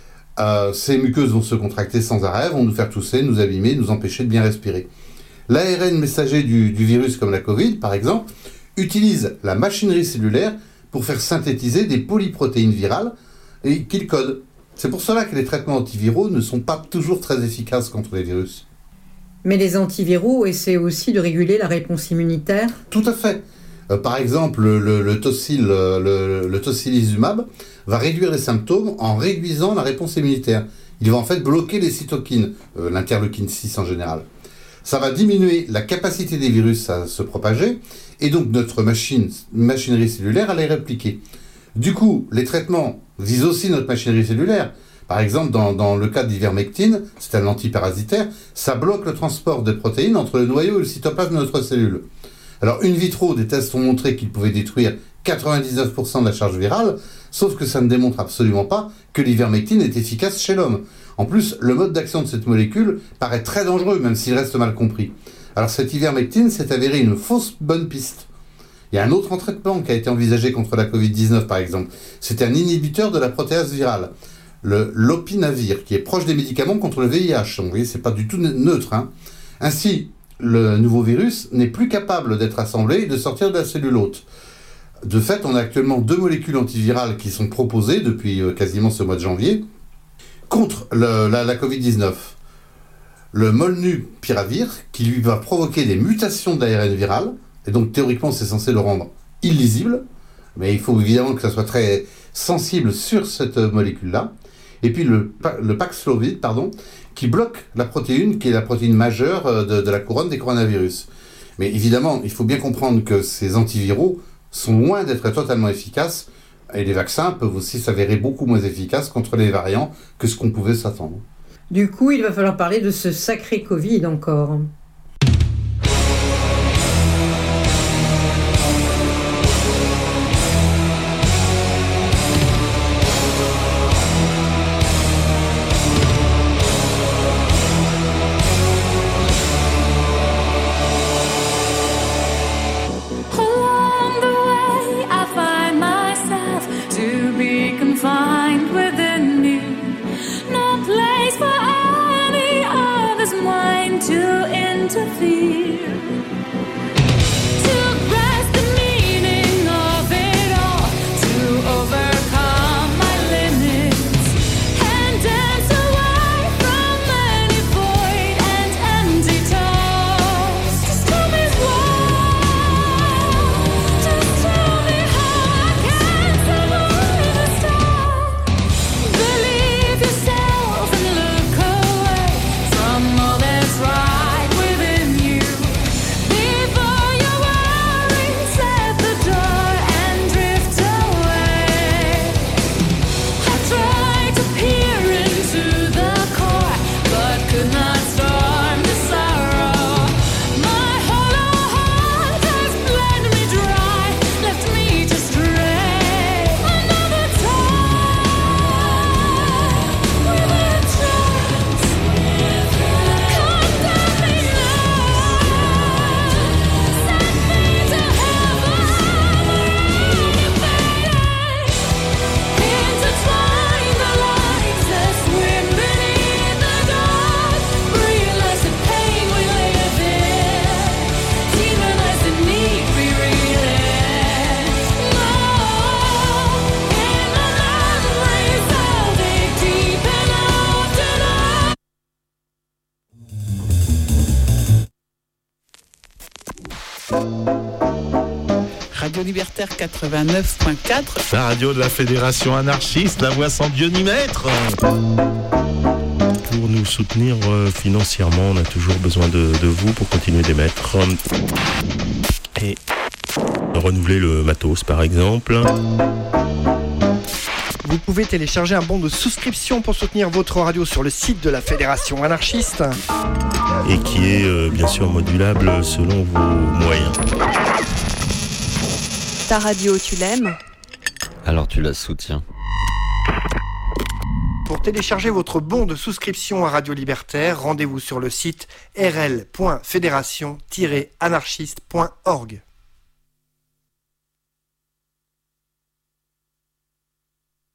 B: Euh, ces muqueuses vont se contracter sans arrêt, vont nous faire tousser, nous abîmer, nous empêcher de bien respirer. L'A R N messager du, du virus, comme la Covid par exemple, utilise la machinerie cellulaire pour faire synthétiser des polyprotéines virales et qu'il code. C'est pour cela que les traitements antiviraux ne sont pas toujours très efficaces contre les virus.
D: Mais les antiviraux essaient aussi de réguler la réponse immunitaire.
B: Tout à fait. Euh, par exemple, le, le, le, tocil, le, le tocilizumab va réduire les symptômes en réduisant la réponse immunitaire. Il va en fait bloquer les cytokines, euh, l'interleukine six en général. Ça va diminuer la capacité des virus à se propager, et donc notre machine, machinerie cellulaire à les répliquer. Du coup, les traitements visent aussi notre machinerie cellulaire. Par exemple, dans, dans le cas de l'ivermectine, c'est un antiparasitaire, ça bloque le transport des protéines entre le noyau et le cytoplasme de notre cellule. Alors, in vitro, des tests ont montré qu'ils pouvaient détruire quatre-vingt-dix-neuf pour cent de la charge virale, sauf que ça ne démontre absolument pas que l'ivermectine est efficace chez l'homme. En plus, le mode d'action de cette molécule paraît très dangereux, même s'il reste mal compris. Alors, cette ivermectine s'est avérée une fausse bonne piste. Il y a un autre traitement qui a été envisagé contre la covid dix-neuf, par exemple. C'est un inhibiteur de la protéase virale, le lopinavir, qui est proche des médicaments contre le V I H. Donc, vous voyez, c'est pas du tout neutre, hein. Ainsi, le nouveau virus n'est plus capable d'être assemblé et de sortir de la cellule hôte. De fait, on a actuellement deux molécules antivirales qui sont proposées depuis euh, quasiment ce mois de janvier contre le, la, la covid dix-neuf. Le molnupiravir, qui lui va provoquer des mutations de l'A R N viral, et donc théoriquement c'est censé le rendre illisible, mais il faut évidemment que ça soit très sensible sur cette molécule-là. Et puis le, le Paxlovid, pardon, qui bloque la protéine, qui est la protéine majeure de, de la couronne des coronavirus. Mais évidemment, il faut bien comprendre que ces antiviraux sont loin d'être totalement efficaces, et les vaccins peuvent aussi s'avérer beaucoup moins efficaces contre les variants que ce qu'on pouvait s'attendre.
D: Du coup, il va falloir parler de ce sacré Covid encore.
G: To in Radio Libertaire quatre-vingt-neuf point quatre.
H: La radio de la Fédération anarchiste, la voix sans Dieu ni maître. Pour nous soutenir euh, financièrement, on a toujours besoin de, de vous pour continuer d'émettre. Et renouveler le matos, par exemple.
I: Vous pouvez télécharger un bon de souscription pour soutenir votre radio sur le site de la Fédération anarchiste.
H: Et qui est euh, bien sûr modulable selon vos moyens.
J: Ta radio, tu l'aimes ?
K: Alors tu la soutiens.
I: Pour télécharger votre bon de souscription à Radio Libertaire, rendez-vous sur le site r l point fédération tiret anarchiste point org.